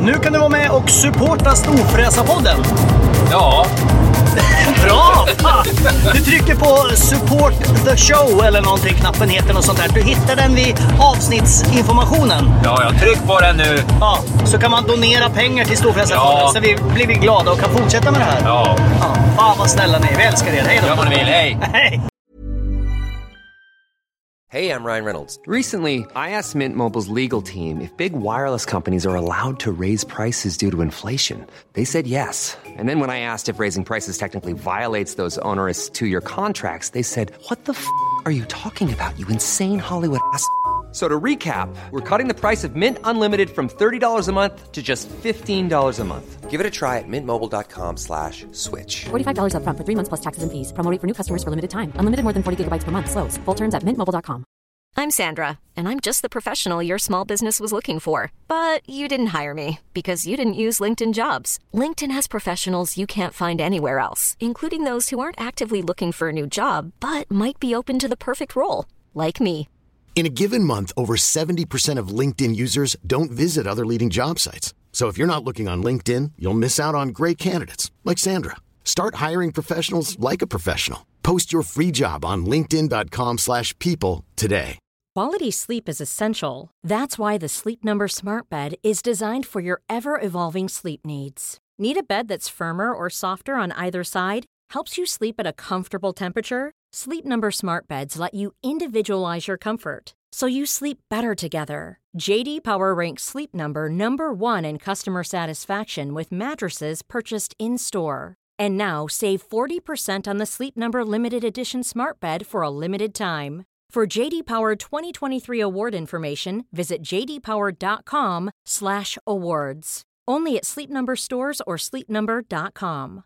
Nu kan du vara med och supporta Storfräsarpodden. Ja. Bra! Du trycker på support the show eller någonting, knappen heter något sånt där. Du hittar den vid avsnittsinformationen. Ja, jag tryck på den nu. Ja, så kan man donera pengar till Storfräsarpodden, så blir vi glada och kan fortsätta med det här. Ja. Fan vad snälla ni är, vi älskar er. Hej då. Gör vad ni vill, hej. Hej. Hey, I'm Ryan Reynolds. Recently, I asked Mint Mobile's legal team if big wireless companies are allowed to raise prices due to inflation. They said yes. And then when I asked if raising prices technically violates those onerous two-year contracts, they said, "What the f*** are you talking about, you insane Hollywood ass?" So to recap, we're cutting the price of Mint Unlimited from $30 a month to just $15 a month. Give it a try at mintmobile.com/switch. $45 up front for 3 months plus taxes and fees. Promo rate for new customers for limited time. Unlimited more than 40 gigabytes per month. Slows full terms at mintmobile.com. I'm Sandra, and I'm just the professional your small business was looking for. But you didn't hire me because you didn't use LinkedIn Jobs. LinkedIn has professionals you can't find anywhere else, including those who aren't actively looking for a new job, but might be open to the perfect role, like me. In a given month, over 70% of LinkedIn users don't visit other leading job sites. So if you're not looking on LinkedIn, you'll miss out on great candidates like Sandra. Start hiring professionals like a professional. Post your free job on linkedin.com/people today. Quality sleep is essential. That's why the Sleep Number Smart Bed is designed for your ever-evolving sleep needs. Need a bed that's firmer or softer on either side? Helps you sleep at a comfortable temperature? Sleep Number Smart Beds let you individualize your comfort, so you sleep better together. JD Power ranks Sleep Number #1 in customer satisfaction with mattresses purchased in-store. And now save 40% on the Sleep Number Limited Edition Smart Bed for a limited time. For JD Power 2023 award information, visit jdpower.com/awards. Only at Sleep Number stores or sleepnumber.com.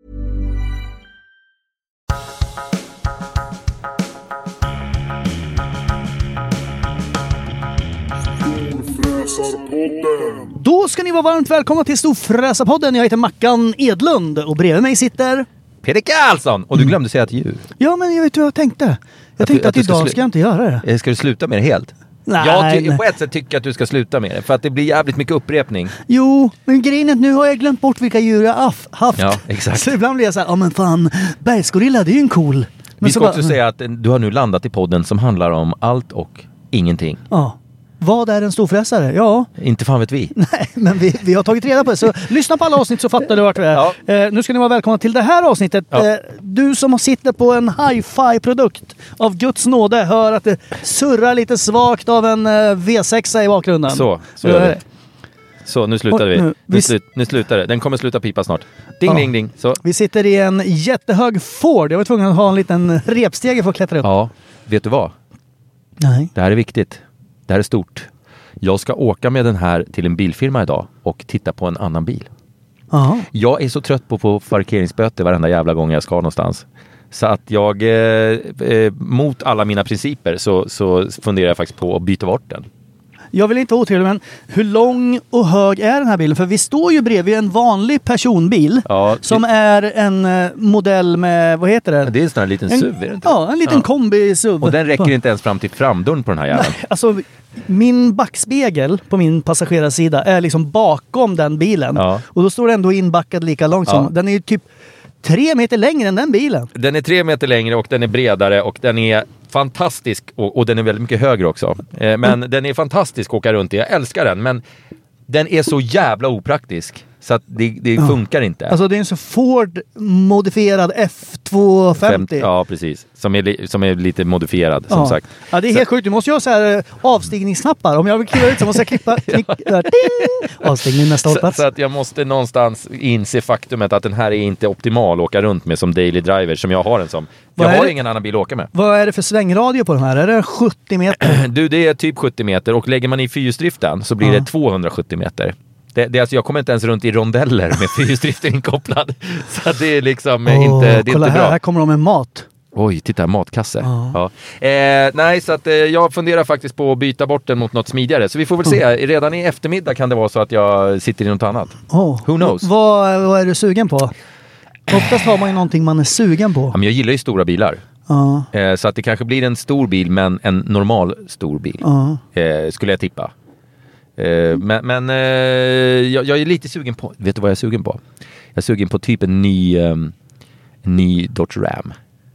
Då ska ni vara varmt välkomna till Storfräsarpodden. Jag heter Mackan Edlund och bredvid mig sitter Peter Karlsson! Och du glömde säga ett djur. Ja, men jag vet vad jag tänkte. Jag tänkte att idag ska jag inte göra det. Ska du sluta med det helt? Nej, jag på ett sätt tycker att du ska sluta med det. För att det blir jävligt mycket upprepning. Jo, men grejen är att nu har jag glömt bort vilka djur jag har haft. Ja, exakt. Så ibland blir jag så här, men fan, bergsgorilla, det är ju en cool. Men vi ska också säga att du har nu landat i podden som handlar om allt och ingenting. Ja. Vad är en storfräsare? Ja. Inte fan vet vi. Nej, men vi har tagit reda på det. Så lyssna på alla avsnitt så fattar du vart vi är. Ja. Nu ska ni vara välkomna till det här avsnittet. Ja. Du som sitter på en hi-fi-produkt av Guds nåde hör att det surrar lite svagt av en V6 i bakgrunden. Så gör det. Så, nu slutar vi. Nu slutar det. Den kommer sluta pipa snart. Ding, ding, ding. Så. Vi sitter i en jättehög Ford. Jag var tvungen att ha en liten repstege för att klättra upp. Ja, vet du vad? Nej. Det här är viktigt. Det här är stort. Jag ska åka med den här till en bilfirma idag och titta på en annan bil. Aha. Jag är så trött på parkeringsböter varenda jävla gång jag ska någonstans. Så att jag, mot alla mina principer, så funderar jag faktiskt på att byta bort den. Jag vill inte vara otrevlig, men hur lång och hög är den här bilen? För vi står ju bredvid en vanlig personbil som är en modell med, vad heter det? Det är en sån här liten SUV, är det inte? Ja, en liten kombi-SUV. Och den räcker inte ens fram till framdörren på den här jäveln. Nej, alltså min backspegel på min passagerarsida är liksom bakom den bilen. Ja. Och då står den ändå inbackad lika långt som. Den är ju typ 3 meter längre än den bilen. Den är 3 meter längre och den är bredare och den är fantastisk och den är väldigt mycket högre också. Men den är fantastisk att åka runt i. Jag älskar den, men den är så jävla opraktisk så att det funkar inte. Alltså det är en så Ford-modifierad F250. Ja, precis. Som är lite modifierad, som sagt. Ja, det är helt sjukt. Du måste ju ha så här avstigningsknappar. Om jag vill kliva ut så måste jag klippa avstigning nästa hållplats. Så att jag måste någonstans inse faktumet att den här är inte optimal att åka runt med som daily driver som jag har den som. Jag har ingen annan bil att åka med. Vad är det för svängradio på den här? Är det 70 meter? Du, det är typ 70 meter och lägger man i fyrhjulsdriften så blir det 270 meter. Det är alltså, jag kommer inte ens runt i rondeller med fyrhjulsdriften inkopplad. Så det är liksom inte, det är kolla inte bra. Här kommer de med mat. Oj, titta, matkasse. Ja. Nej, så att jag funderar faktiskt på att byta bort den mot något smidigare. Så vi får väl se. Redan i eftermiddag kan det vara så att jag sitter i något annat. Who knows? Vad är du sugen på? Oftast har man ju någonting man är sugen på. Ja, men jag gillar ju stora bilar. Så att det kanske blir en stor bil, men en normal stor bil. Skulle jag tippa. Men jag är lite sugen på... Vet du vad jag är sugen på? Jag är sugen på typ en ny Dodge Ram.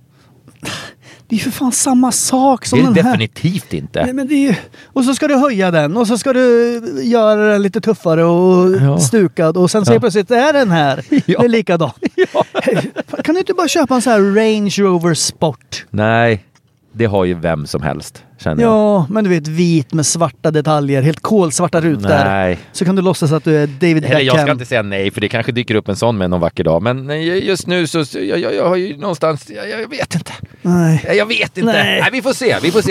Det är ju för fan samma sak som det är den här. Definitivt inte. Nej, men det är ju... Och så ska du höja den och så ska du göra den lite tuffare och stukad och sen ser plötsligt är den här. Det är likadan. Kan du inte bara köpa en sån här Range Rover Sport? Nej, det har ju vem som helst, känner jag. Ja, men du vet, vit med svarta detaljer, helt kolsvarta rutor. Nej. Så kan du låtsas att du är David Beckham. Eller jag ska inte säga nej, för det kanske dyker upp en sån med någon vacker dag. Men just nu så jag har ju någonstans, jag vet inte. Nej. Jag vet inte. Nej, vi får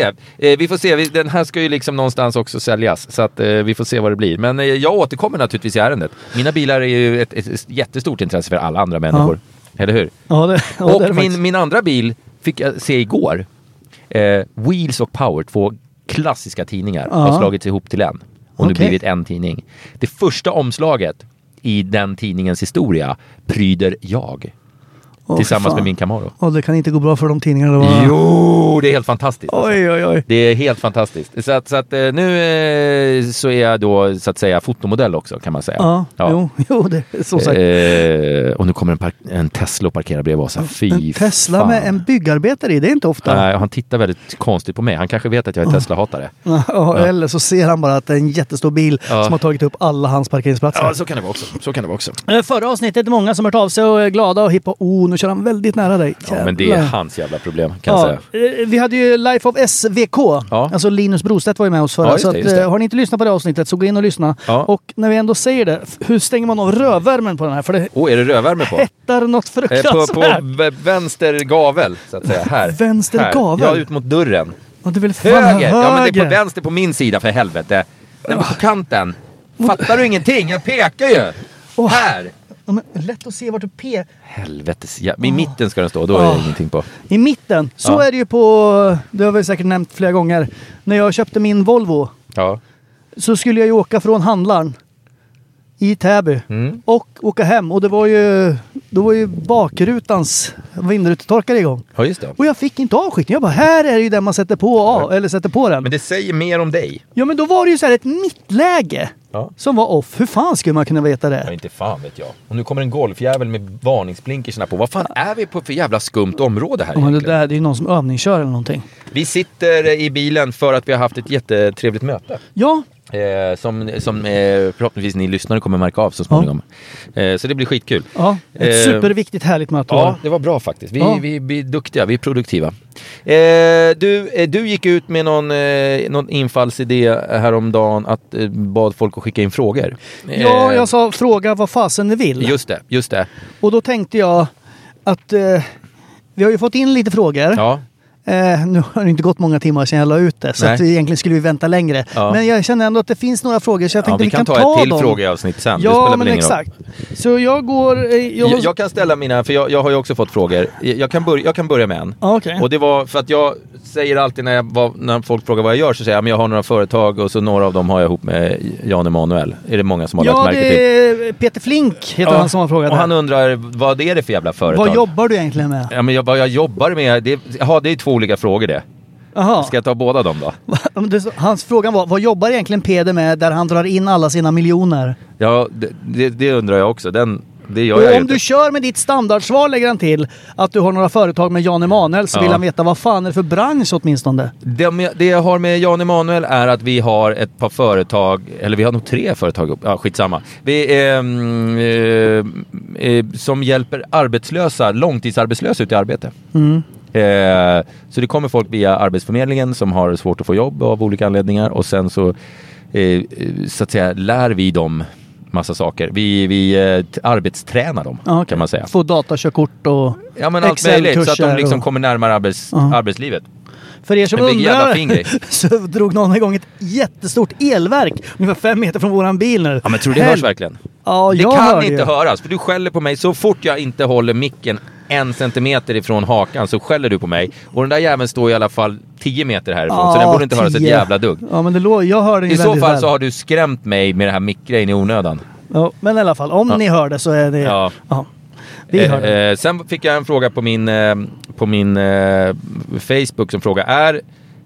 se. Den här ska ju liksom någonstans också säljas. Så att vi får se vad det blir. Men jag återkommer naturligtvis i ärendet. Mina bilar är ju ett jättestort intresse för alla andra människor. Ja. Eller hur? Ja, och det min andra bil fick jag se igår. Wheels och Power, 2 klassiska tidningar, har slagits ihop till en. Och nu blivit en tidning. Det första omslaget i den tidningens historia pryder jag. Tillsammans med min Camaro. Och det kan inte gå bra för de tidningarna. Jo, det är helt fantastiskt. Oj. Det är helt fantastiskt. Så att nu så är jag då så att säga fotomodell också, kan man säga. Ja. Jo, det är så sagt. Och nu kommer en Tesla och parkerar bredvid oss. En Tesla med en byggarbetare i, det är inte ofta. Nej, han tittar väldigt konstigt på mig. Han kanske vet att jag är Tesla-hatare. Eller så ser han bara att det är en jättestor bil som har tagit upp alla hans parkeringsplatser. Ja, så kan det vara också. Förra avsnittet är många som har hört av sig och är glada och hippa. Nu kör han väldigt nära dig. Ja, men det är hans jävla problem, kan jag säga. Vi hade ju Life of SVK. Alltså Linus Brostedt var ju med oss förra. Så har ni inte lyssnat på det avsnittet så gå in och lyssna. Och när vi ändå säger det, hur stänger man av rövvärmen på den här? För det är det rövvärme på? Hettar något fruktansvärt. På vänster gavel, så att säga. Här. Vänster gavel? Ja, ut mot dörren. Och det vill fan höger! Ja, men det är på vänster på min sida, för helvete. Den är på kanten. Fattar du ingenting? Jag pekar ju! Här! Ja, men lätt att se vart du Helvetes. Ja, i mitten ska den stå, då är det ingenting på. I mitten, så är det ju på, det har vi säkert nämnt flera gånger. När jag köpte min Volvo så skulle jag ju åka från handlaren i Täby och åka hem. Och då var ju bakrutans vindrutetorkare igång. Ja, just det. Och jag fick inte avskickning. Jag bara, här är det ju den man sätter på eller sätter på den. Men det säger mer om dig. Ja, men då var det ju så här ett mittläge som var off. Hur fan skulle man kunna veta det? Ja, inte fan vet jag. Och nu kommer en golfjävel med varningsblinkersna på. Vad fan är vi på för jävla skumt område här egentligen? Det är ju någon som övningskör eller någonting. Vi sitter i bilen för att vi har haft ett jättetrevligt möte. Ja. Som förhoppningsvis ni lyssnare kommer märka av så småningom. Så det blir skitkul. Ja, ett superviktigt härligt möte. Ja, det var bra faktiskt. Vi är duktiga, vi är produktiva. Du gick ut med någon infallsidé häromdagen att bad folk att skicka in frågor. Ja, jag sa fråga vad fasen ni vill. Just det. Och då tänkte jag att vi har ju fått in lite frågor. Ja. Nu har det inte gått många timmar sedan jag la ut det. Så att egentligen skulle vi vänta längre. Ja. Men jag känner ändå att det finns några frågor. Så jag tänkte vi kan ta ett till frågeavsnitt sen. Ja, men exakt. Så jag går... Jag kan ställa mina, för jag har ju också fått frågor. Jag kan börja med en. Okay. Och det var för att jag säger alltid när folk frågar vad jag gör, så säger jag men jag har några företag och så några av dem har jag ihop med Jan Emanuel. Är det många som har lagt märke till? Ja, det är Peter Flink heter han som har frågat. Och han undrar, vad är det för jävla företag? Vad jobbar du egentligen med? Ja, men vad jag jobbar med, det är 2 olika frågor det. Aha. Ska jag ta båda dem då? Hans fråga var, vad jobbar egentligen Peder med där han drar in alla sina miljoner? Ja, det undrar jag också. Det gör och jag om du kör med ditt standardsvar lägger han till att du har några företag med Jan Emanuel, så vill han veta vad fan är det för bransch åtminstone. Det jag har med Jan Emanuel är att vi har ett par företag, eller vi har nog 3 företag, skitsamma. Vi som hjälper arbetslösa, långtidsarbetslösa ut i arbete. Så det kommer folk via Arbetsförmedlingen som har svårt att få jobb av olika anledningar, och sen så att säga lär vi dem massa saker. Vi arbetstränar dem, kan man säga. Få datakörkort och allt möjligt, så att de liksom kommer närmare arbetslivet. För er som undrar så drog någon igång ett jättestort elverk ungefär 5 meter från våran bil nu. Ja, men tror du det hörs verkligen? Ja, det kan inte höras, för du skäller på mig så fort jag inte håller micken 1 centimeter ifrån hakan, så skäller du på mig. Och den där jäveln står i alla fall 10 meter härifrån, så den borde inte höras ett jävla dugg. Ja, men jag hör den. I så fall så har du skrämt mig med det här mickgrejen i onödan. Ja, men i alla fall, om ni hör det så är det... Ja. Vi hör det. Sen fick jag en fråga på min Facebook som frågar,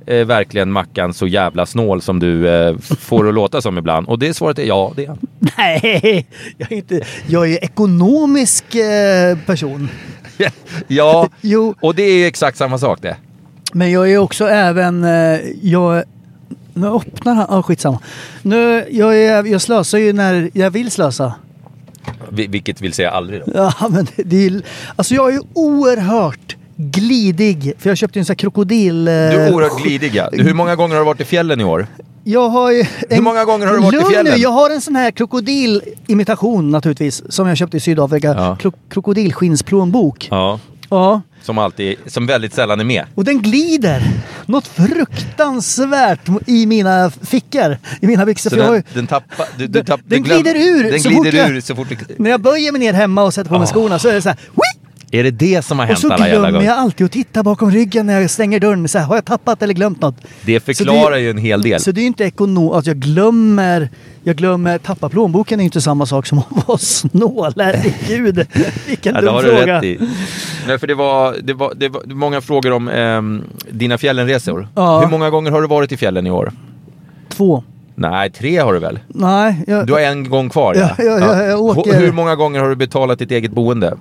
verkligen Mackan så jävla snål som du får att låta som ibland? Och det svaret är ja, det är. Nej, jag är ekonomisk person. Ja, Jo. Och det är exakt samma sak det. Men jag är också även... Nu öppnar han... skitsamma. Jag slösar ju när jag vill slösa. Vilket vill säga aldrig då. Ja, men alltså jag är ju oerhört glidig. För jag köpte en sån här krokodil... Du är oerhört glidig, ja. Hur många gånger har du varit i fjällen i år? Jag har ju... Hur många gånger har du varit i fjällen? Nu, jag har en sån här krokodilimitation naturligtvis. Som jag köpte i Sydafrika. Ja. Krokodilskinsplånbok. Ja. Ja. Som väldigt sällan är med. Och den glider något fruktansvärt i mina fickor, i mina byxor. Så den glider ur så fort när jag böjer mig ner hemma och sätter på mig skorna så är det så här. Är det det som har hänt alla jävla gånger? Och så glömmer jag alltid att titta bakom ryggen när jag stänger dörren. Så här, har jag tappat eller glömt något? Det förklarar ju en hel del. Så det är ju inte att jag glömmer tappa plånboken är ju inte samma sak som att vara snål. Herregud, vilken dum fråga. Nej, för det var många frågor om dina fjällenresor. Ja. Hur många gånger har du varit i fjällen i år? 2. Nej, 3 har du väl? Nej. Du har en gång kvar. Jag åker. Hur många gånger har du betalat ditt eget boende?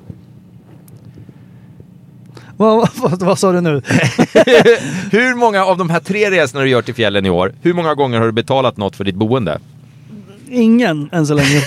Vad sa du nu? Hur många av de här 3 resorna du gör till fjällen i år, hur många gånger har du betalat något för ditt boende? Ingen än så länge.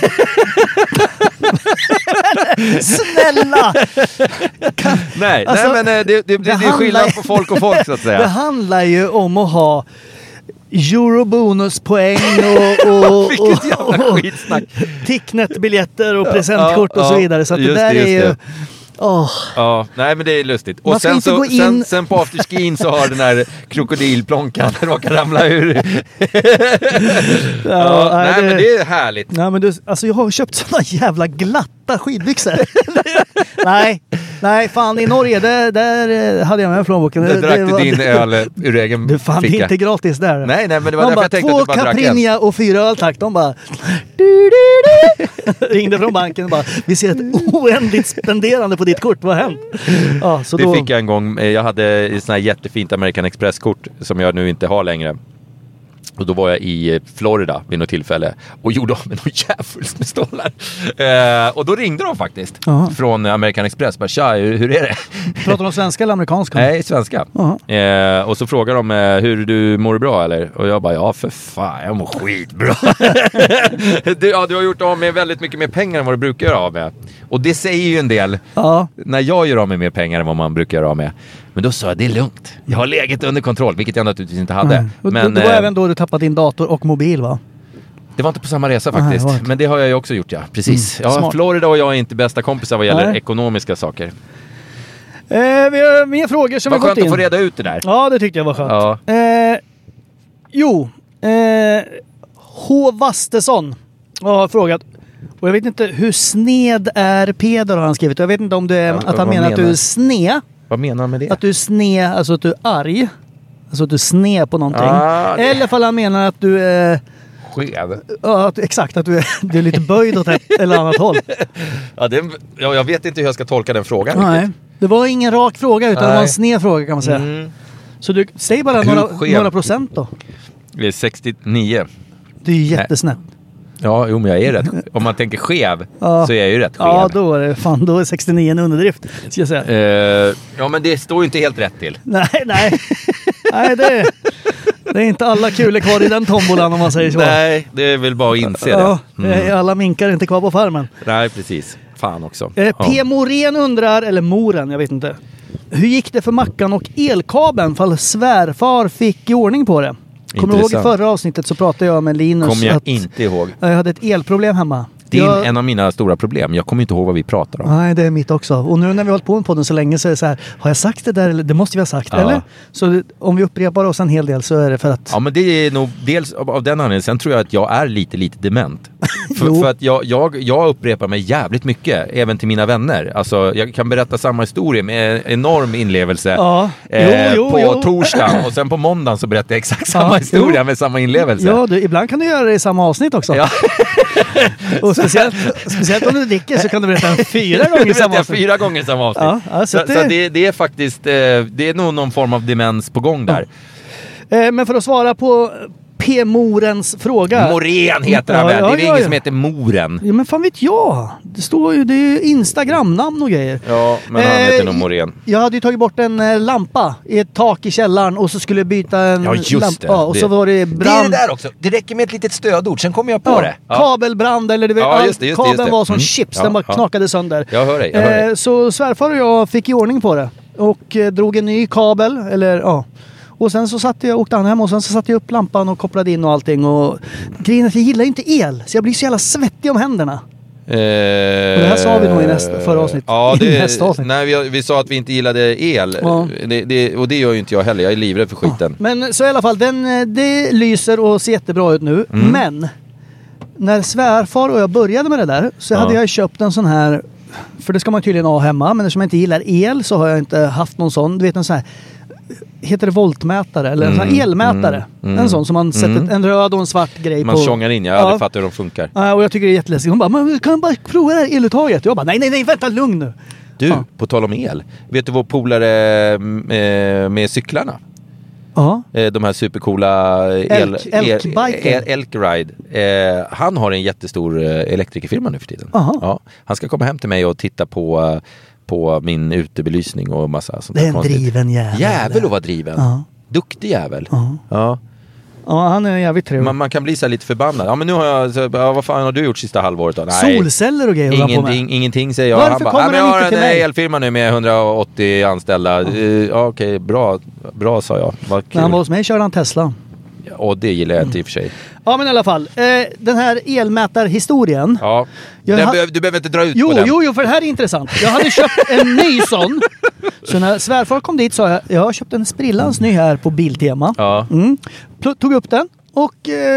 Snälla! Nej, men det är skillnad på folk och folk så att säga. Det handlar ju om att ha eurobonuspoäng och skitsnack. Ticknet-biljetter och presentkort och så vidare. Så att det där är ju... Ja, nej men det är lustigt. Och sen på afterskin så har den här krokodilplånkan råkar ramla ur. Men det är härligt. Nej, men alltså jag har köpt såna jävla glatta skidbyxor. nej, fan i Norge där hade jag med plånboken. Där drack du din öl ur egen du fann ficka. Inte gratis där. Nej, men det var därför jag tänkte att du bara drack 2 Caprinja och 4 öl tack. De bara ringde från banken och bara vi ser ett oändligt spenderande på ditt kort. Vad har hänt? Ja, så det fick jag en gång. Jag hade ett sånt här jättefint American Express-kort som jag nu inte har längre. Och då var jag i Florida vid något tillfälle och gjorde av med något jävligt med stålar. Och då ringde de faktiskt från American Express. Bara, tja, hur är det? Pratar de svenska eller amerikanska? Nej, svenska. Och så frågar de hur du mår bra eller? Och jag bara, ja för fan, jag mår skitbra. Du har gjort av med väldigt mycket mer pengar än vad du brukar göra av med. Och det säger ju en del när jag gör av med mer pengar än vad man brukar göra av med. Men då sa jag, det är lugnt. Jag har läget under kontroll, vilket jag naturligtvis inte hade. Men, det var även då du tappade din dator och mobil, va? Det var inte på samma resa faktiskt. Men det har jag ju också gjort, ja. Precis. Florida och jag är inte bästa kompisar vad gäller ekonomiska saker. Vi har mer frågor som har gått in. Vad skönt att få reda ut det där. Ja, det tyckte jag var skönt. Ja. H. Wastesson har frågat. Och jag vet inte hur sned är Peder har han skrivit. Jag vet inte om det är att han menar att du är sned. Vad menar han med det? Att du är sned, alltså att du är arg. Alltså att du är sned på någonting. Eller fall han menar att du är... Skev. Ja, exakt. Att du är lite böjd åt ett eller annat håll. Jag vet inte hur jag ska tolka den frågan. Nej, riktigt. Det var ingen rak fråga utan det var en sned fråga kan man säga. Så du, säg bara några procent då. Det är 69. Det är ju jättesnett. Ja, men jag är rätt. Om man tänker skev så är jag ju rätt skev. Ja, då är 69 en underdrift, ska jag säga. Ja, men det står ju inte helt rätt till. Nej, det är inte alla kulor kvar i den tombolan om man säger så. Nej, det är väl bara att inse det. Alla minkar är inte kvar på farmen. Nej, precis. Fan också. P. Morén undrar, eller Moren, jag vet inte. Hur gick det för Mackan och elkabeln fall svärfar fick i ordning på det? Kommer du ihåg i förra avsnittet så pratade jag med Linus. Kommer jag inte ihåg. Jag hade ett elproblem hemma. Det är en av mina stora problem. Jag kommer inte ihåg vad vi pratar om. Nej, det är mitt också. Och nu när vi har hållit på med podden så länge så är det så här, har jag sagt det där? Eller det måste vi ha sagt, eller? Så om vi upprepar oss en hel del så är det för att... Ja, men det är nog dels av den anledningen. Sen tror jag att jag är lite dement. för att jag upprepar mig jävligt mycket, även till mina vänner. Alltså, jag kan berätta samma historia med enorm inlevelse på torsdagen. Och sen på måndagen så berättar jag exakt samma historia med samma inlevelse. Ja, ibland kan du göra det i samma avsnitt också. Ja. Och speciellt om du dricker så kan du berätta 4 gånger samma avsnitt. 4 gånger samma avsnitt. Så det är faktiskt det är nog någon form av demens på gång där. Men för att svara på P. Morens fråga. Morén heter han väl? Det är ingen som heter Moren. Ja, men fan vet jag. Det står ju, det är ju Instagram-namn och grejer. Ja, men han heter nog Morén. Jag hade ju tagit bort en lampa i ett tak i källaren och så skulle jag byta en lampa. Det. Och så var det brand. Det är det där också. Det räcker med ett litet stödord, sen kommer jag på det. Ja. Kabelbrand eller just det. Kabeln var som chips, den bara knakade sönder. Jag hör dig. Så svärfar och jag fick i ordning på det. Och drog en ny kabel, och sen så åkte han hem och sen så satte jag upp lampan och kopplade in och allting. Och grejen är att jag gillar ju inte el, så jag blir så jävla svettig om händerna. Och det här sa vi nog i förra avsnitt. Ja, nej, vi sa att vi inte gillade el. Ja. Och det gör ju inte jag heller, jag är livrädd för skiten. Men så i alla fall, det lyser och ser jättebra ut nu. Men när svärfar och jag började med det där så hade jag köpt en sån här, för det ska man tydligen ha hemma, men eftersom jag inte gillar el så har jag inte haft någon sån. Du vet, en sån här, heter det voltmätare eller en sån här elmätare. En sån som man sätter en röd och en svart grej man på. Man tjongar in, jag hade fattat hur de funkar. Ja, och jag tycker det är jätteläskigt. Hon bara, men kan bara prova det här eluttaget? Jag bara, nej, vänta, lugn nu. Du, på tal om el. Vet du vår polare med cyklarna? Ja. De här supercoola Elk-Ride. Han har en jättestor elektrikerfirma nu för tiden. Ja, han ska komma hem till mig och titta på min utebelysning och massa sånt. Det är en driven jävel. Jävel att vara driven. Duktig jävel. Ja. Ja, han är jävligt trevlig. Man kan bli så lite förbannad. Ja, men nu har jag... vad fan har du gjort sista halvåret då? Nej. Solceller och grejer. Ingenting säger jag. Varför kommer jag har en elfirma nu med 180 anställda. Okej, bra sa jag. När han var hos mig körde han Tesla. Och det gillar jag inte i och för sig. Ja, men i alla fall. Den här elmätarhistorien. Ja. Du behöver inte dra ut på den. Jo, för det här är intressant. Jag hade köpt en ny sån. Så när svärfar kom dit sa jag har köpt en sprillans ny här på Biltema. Ja. Tog upp den och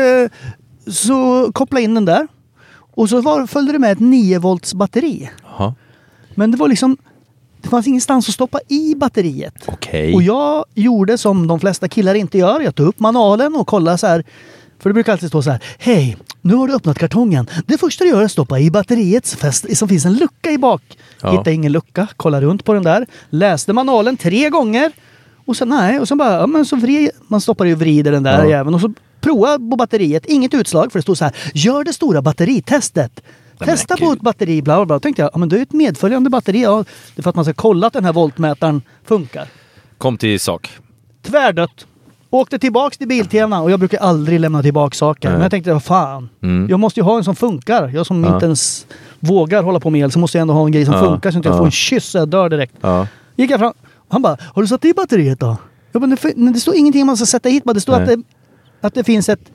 så kopplade in den där. Och så följde det med ett 9 volts batteri. Aha. Men det var liksom... Det fanns ingenstans att stoppa i batteriet. Okay. Och jag gjorde som de flesta killar inte gör. Jag tog upp manualen och kollade så här. För det brukar alltid stå så här. Hej, nu har du öppnat kartongen. Det första du gör är att stoppa i batteriets fäst som finns en lucka i bak. Hittade ingen lucka. Kollade runt på den där. Läste manualen 3 gånger. Och sen så bara, men så man stoppar ju och vrider den där jäveln. Och så prova på batteriet. Inget utslag för det stod så här. Gör det stora batteritestet. Testa på ett batteri, bla bla bla. Tänkte jag, men det är ett medföljande batteri. Ja, det är för att man ska kolla att den här voltmätaren funkar. Kom till sak. Tvärdött. Åkte tillbaks till Biltema och jag brukar aldrig lämna tillbaka saker. Men jag tänkte, vad fan. Jag måste ju ha en som funkar. Jag som inte ens vågar hålla på med el så måste jag ändå ha en grej som funkar så att jag får en kyss och jag dör direkt. Gick jag fram. Han bara, har du satt i batteriet då? Jag bara, det står ingenting man ska sätta hit. Det står att det finns ett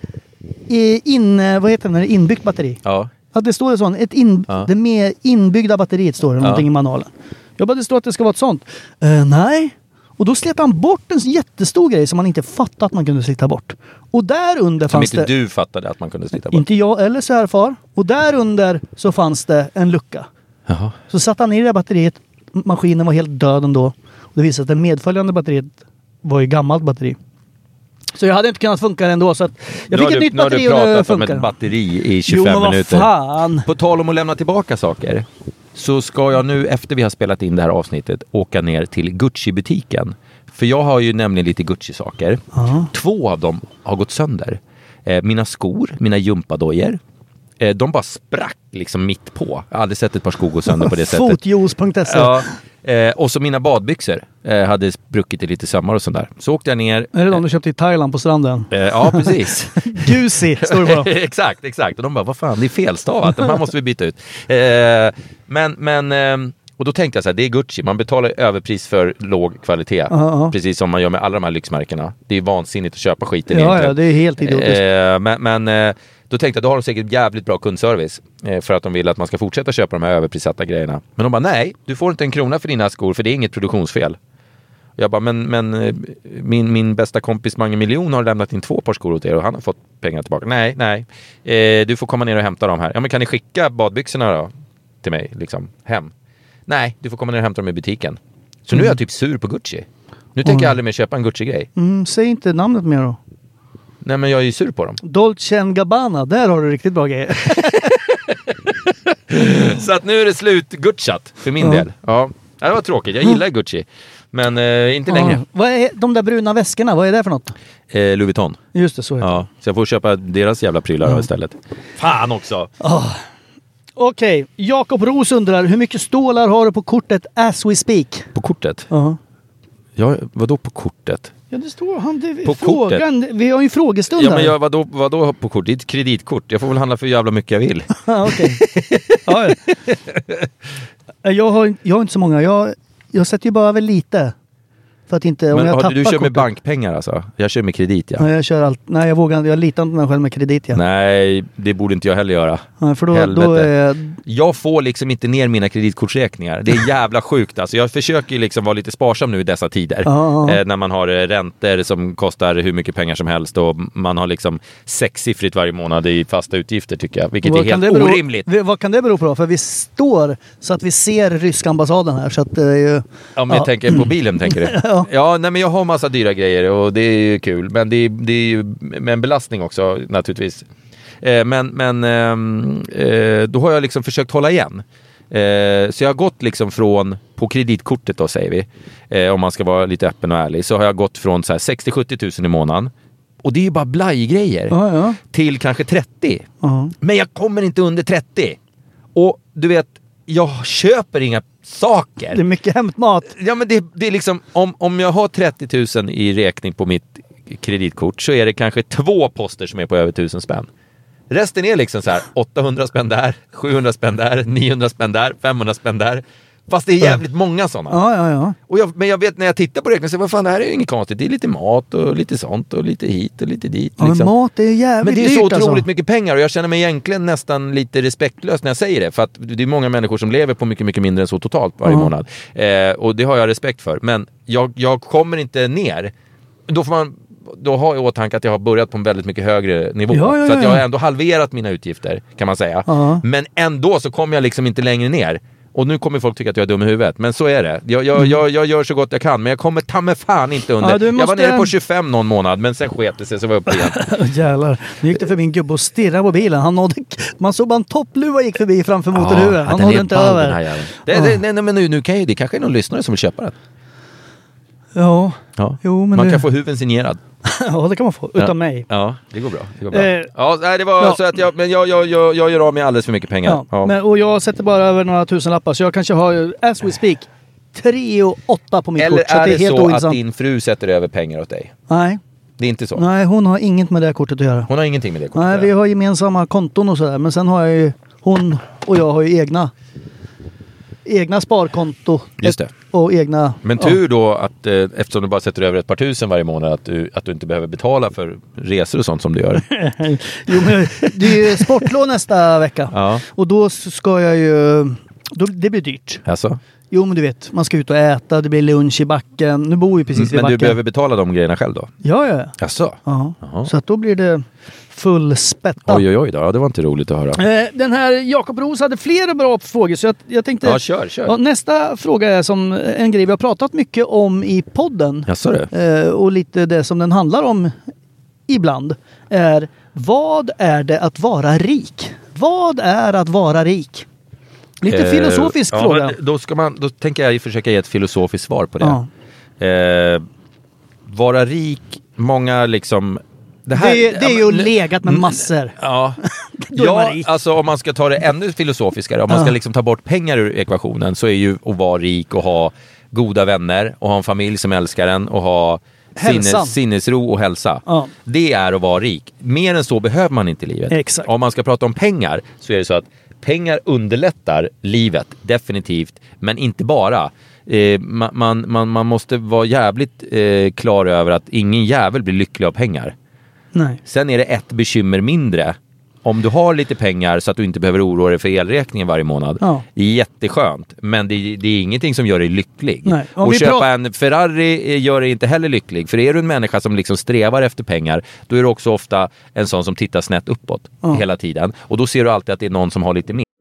inbyggt batteri. Ja. Att det står ett sånt, det med inbyggda batteriet står det någonting i manualen. Jag bara, det står att det ska vara ett sånt. Nej. Och då släppte han bort en jättestor grej som man inte fattade att man kunde slita bort. Och där under fanns det... Som inte du fattade att man kunde slita bort? Inte jag eller svärfar. Och där under så fanns det en lucka. Jaha. Så satt han i det batteriet. Maskinen var helt död ändå. Och det visade att det medföljande batteriet var ju gammalt batteri. Så jag hade inte kunnat funka ändå. Så att jag fick ett nytt batteri och det funkar. Om ett batteri i 25 minuter. Fan. På tal om att lämna tillbaka saker. Så ska jag nu efter vi har spelat in det här avsnittet åka ner till Gucci-butiken. För jag har ju nämligen lite Gucci-saker. 2 av dem har gått sönder. Mina skor, mina gympadojor. De bara sprack liksom mitt på. Jag har aldrig sett ett par skor gå sönder på det sättet. Fotjuice.se. Ja. Och så mina badbyxor hade spruckit i lite sömmar och sånt där. Så åkte jag ner. Är det de du köpte i Thailand på stranden? Ja, precis. Gucci, står det bara. Exakt. Och de bara, vad fan, det är felstavat. De här måste vi byta ut. Och då tänkte jag så här, det är Gucci. Man betalar överpris för låg kvalitet. Precis som man gör med alla de här lyxmärkena. Det är vansinnigt att köpa skiten egentligen. Ja, det är helt idiotiskt. Då tänkte jag, då har de säkert jävligt bra kundservice för att de vill att man ska fortsätta köpa de här överprissatta grejerna. Men de bara, nej, du får inte en krona för dina skor för det är inget produktionsfel. Jag bara, men min bästa kompis Mange Miljon har lämnat in 2 par skor åt er och han har fått pengar tillbaka. Nej, du får komma ner och hämta dem här. Ja, men kan ni skicka badbyxorna då till mig, liksom, hem? Nej, du får komma ner och hämta dem i butiken. Så nu är jag typ sur på Gucci. Nu tänker jag aldrig mer köpa en Gucci-grej. Säg inte namnet mer då. Nej, men jag är ju sur på dem. Dolce & Gabbana, där har du riktigt bra grejer. Så att nu är det slut Gucciat för min del. Ja, det var tråkigt. Jag gillar Gucci. Men inte längre. Vad är de där bruna väskorna? Vad är det för något? Louis Vuitton. Just det, så heter Ja, så jag får köpa deras jävla prylar istället. Fan också! Okej, Jakob Ros undrar, hur mycket stålar har du på kortet as we speak? På kortet? Ja. Ja, vadå på kortet? Ja, det står på frågan. Kortet? Vi har ju en frågestund här. Ja, men vadå på kort? Det är ett kreditkort. Jag får väl handla för jävla mycket jag vill. Okej. Ja. Jag har inte så många. Jag sätter ju bara över lite. För att inte, men om jag du kör kortet. med bankpengar alltså? Jag kör med kredit, ja. Ja, jag kör allt. Nej, jag litar inte på mig själv med kredit, ja. Nej, det borde inte jag heller göra. Ja, för då Jag får liksom inte ner mina kreditkortsräkningar. Det är jävla sjukt alltså. Jag försöker ju liksom vara lite sparsam nu i dessa tider. När man har räntor som kostar hur mycket pengar som helst och man har liksom 6-siffrigt varje månad i fasta utgifter, tycker jag. Vilket är helt orimligt. Vad kan det bero på då? För vi står så att vi ser ryska ambassaden här, så att det är ju... Ja, men jag tänker på bilen, tänker du? Ja, nej, men jag har massa dyra grejer och det är ju kul. Men det är ju med en belastning också, naturligtvis. Men då har jag liksom försökt hålla igen. Så jag har gått liksom från, på kreditkortet då säger vi, om man ska vara lite öppen och ärlig, så har jag gått från så här 60-70 000 i månaden. Och det är ju bara blajgrejer. Till kanske 30. Men jag kommer inte under 30. Och du vet, jag köper inga saker. Det är mycket hämtmat. Ja, men det är liksom, om jag har 30 000 i räkning på mitt kreditkort, så är det kanske 2 poster som är på över 1000 spänn. Resten är liksom så här 800 spänn där, 700 spänn där, 900 spänn där, 500 spänn där. Fast det är jävligt många sådana. Ja. Och men jag vet, när jag tittar på räkningen, så vad fan, det här är ju inget konstigt. Det är lite mat och lite sånt och lite hit och lite dit. Ja, liksom. Men mat är jävligt. Men det är så dyrt, otroligt mycket pengar, och jag känner mig egentligen nästan lite respektlös när jag säger det. För att det är många människor som lever på mycket, mycket mindre än så totalt varje månad. Och det har jag respekt för. Men jag kommer inte ner. Då har jag i åtanke att jag har börjat på en väldigt mycket högre nivå. Så att jag har ändå halverat mina utgifter, kan man säga. Men ändå så kommer jag liksom inte längre ner. Och nu kommer folk tycka att jag är dum i huvudet. Men så är det. Jag gör så gott jag kan. Men jag kommer ta mig fan inte under. Jag var nere på 25 någon månad. Men sen sket det sig, så var jag uppe igen. Jävlar. Nu gick det för min gubbe och stirrade på bilen. Man såg bara en toppluva gick förbi framför motorhuven. Han nådde inte över. Men nu kan ju, det kanske är någon lyssnare som vill köpa den. Ja. Jo, men man kan få huven signerad. Ja, det kan man få. Utan mig. Ja, det går bra. Det var så att jag gör av med alldeles för mycket pengar. Och jag sätter bara över några tusenlappar. Så jag kanske har, as we speak, 3,8 på mitt kort. Eller så är det helt så att din fru sätter över pengar åt dig? Nej. Det är inte så? Nej, hon har inget med det här kortet att göra. Hon har ingenting med det kortet att göra? göra? Vi har gemensamma konton och sådär. Men sen har jag ju, hon och jag har ju egna sparkonto. Just det. Och egna... Men tur då att eftersom du bara sätter över ett par tusen varje månad, att du inte behöver betala för resor och sånt som du gör. Jo, men det är ju sportlov nästa vecka. Ja. Och då ska jag ju... det blir dyrt. Alltså? Jo, men du vet, man ska ut och äta, det blir lunch i backen. Nu bor vi precis vid backen. Men du behöver betala de grejerna själv då? Ja. Alltså? Ja. Så att då blir det full spätta. Oj då, det var inte roligt att höra. Den här Jakob Ros hade flera bra frågor, så jag tänkte... Ja, kör. Ja, nästa fråga är som en grej vi har pratat mycket om i podden. Jaså det? Och lite det som den handlar om ibland är: vad är det att vara rik? Vad är att vara rik? Lite filosofisk fråga. Då tänker jag försöka ge ett filosofiskt svar på det. Ja. Vara rik, många liksom... Det är ju legat med massor. Ja, alltså om man ska ta det ännu filosofiskare, om man ska liksom ta bort pengar ur ekvationen, så är ju att vara rik och ha goda vänner och ha en familj som älskar en och ha sinnesro och hälsa. Ja. Det är att vara rik. Mer än så behöver man inte i livet. Exakt. Om man ska prata om pengar, så är det så att pengar underlättar livet, definitivt, men inte bara. Man måste vara jävligt klar över att ingen jävel blir lycklig av pengar. Nej. Sen är det ett bekymmer mindre. Om du har lite pengar så att du inte behöver oroa dig för elräkningen varje månad. Ja. Det är jätteskönt. Men det är ingenting som gör dig lycklig. Nej. Och köpa en Ferrari gör dig inte heller lycklig. För är du en människa som liksom strävar efter pengar, då är du också ofta en sån som tittar snett uppåt hela tiden. Och då ser du alltid att det är någon som har lite mer.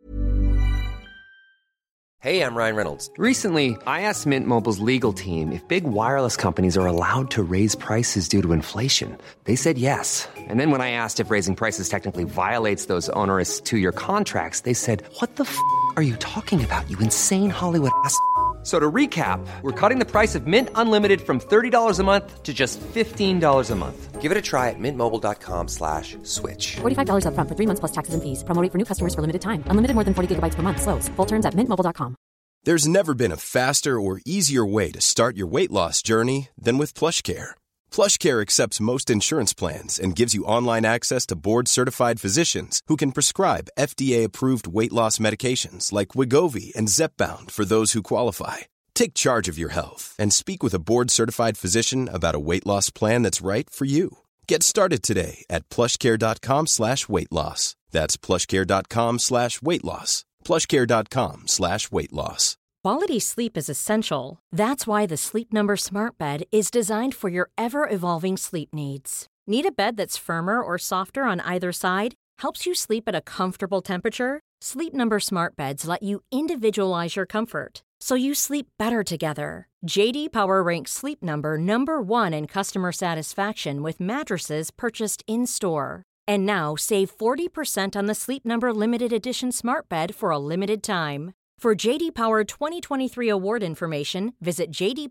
Hey, I'm Ryan Reynolds. Recently, I asked Mint Mobile's legal team if big wireless companies are allowed to raise prices due to inflation. They said yes. And then when I asked if raising prices technically violates those onerous 2-year contracts, they said, "What the f*** are you talking about, you insane Hollywood ass?" So to recap, we're cutting the price of Mint Unlimited from $30 a month to just $15 a month. Give it a try at mintmobile.com/switch. $45 up front for 3 months plus taxes and fees. Promo rate for new customers for limited time. Unlimited more than 40 gigabytes per month. Slows full terms at mintmobile.com. There's never been a faster or easier way to start your weight loss journey than with PlushCare. PlushCare accepts most insurance plans and gives you online access to board-certified physicians who can prescribe FDA-approved weight loss medications like Wegovy and Zepbound for those who qualify. Take charge of your health and speak with a board-certified physician about a weight loss plan that's right for you. Get started today at plushcare.com/weightloss. That's plushcare.com/weightloss. plushcare.com/weightloss. Quality sleep is essential. That's why the Sleep Number Smart Bed is designed for your ever-evolving sleep needs. Need a bed that's firmer or softer on either side? Helps you sleep at a comfortable temperature? Sleep Number Smart Beds let you individualize your comfort, so you sleep better together. JD Power ranks Sleep Number #1 in customer satisfaction with mattresses purchased in-store. And now save 40% on the Sleep Number Limited Edition Smart Bed for a limited time. For JD Power 2023 award information, visit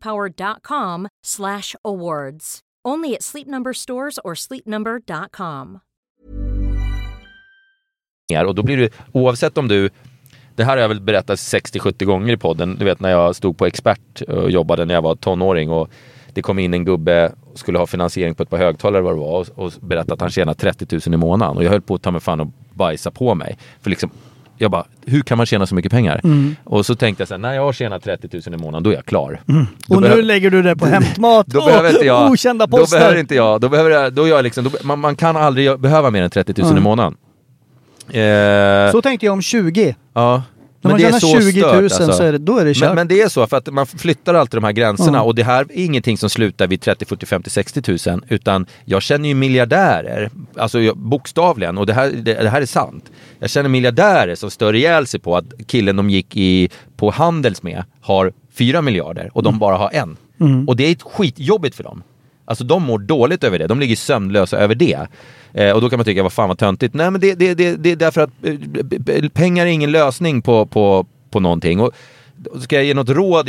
jdpower.com/awards. Only at Sleep Number stores or sleepnumber.com. Och då blir det, oavsett om du, det här har jag väl berättat 60-70 gånger i podden, du vet när jag stod på Expert och jobbade när jag var tonåring och det kom in en gubbe och skulle ha finansiering på ett par högtalare vad det var och berättade att han tjänar 30 000 i månaden och jag höll på att ta mig fan och bajsa på mig för liksom, jag bara, hur kan man tjäna så mycket pengar? Och så tänkte jag så här, när jag har tjänat 30 000 i månaden, då är jag klar. Och nu lägger du det på hämtmat då behöver inte jag, okända poster. Då behöver inte jag, då är jag liksom, man kan aldrig behöva mer än 30 000 i månaden. Så tänkte jag om 20. Ja. När man tjänar 20 000 alltså. så är det, då är det kört. Men det är så för att man flyttar alltid de här gränserna och det här är ingenting som slutar vid 30, 40, 50, 60 000 utan jag känner ju miljardärer, alltså bokstavligen, och det här är sant. Jag känner miljardärer som stör ihjäl sig på att killen de gick på Handels med har 4 miljarder och de bara har 1. Och det är ett skitjobbigt för dem. Alltså de mår dåligt över det. De ligger sömnlösa över det. Och då kan man tycka, vad fan vad töntigt. Nej men det är därför att pengar är ingen lösning på någonting. Och ska jag ge något råd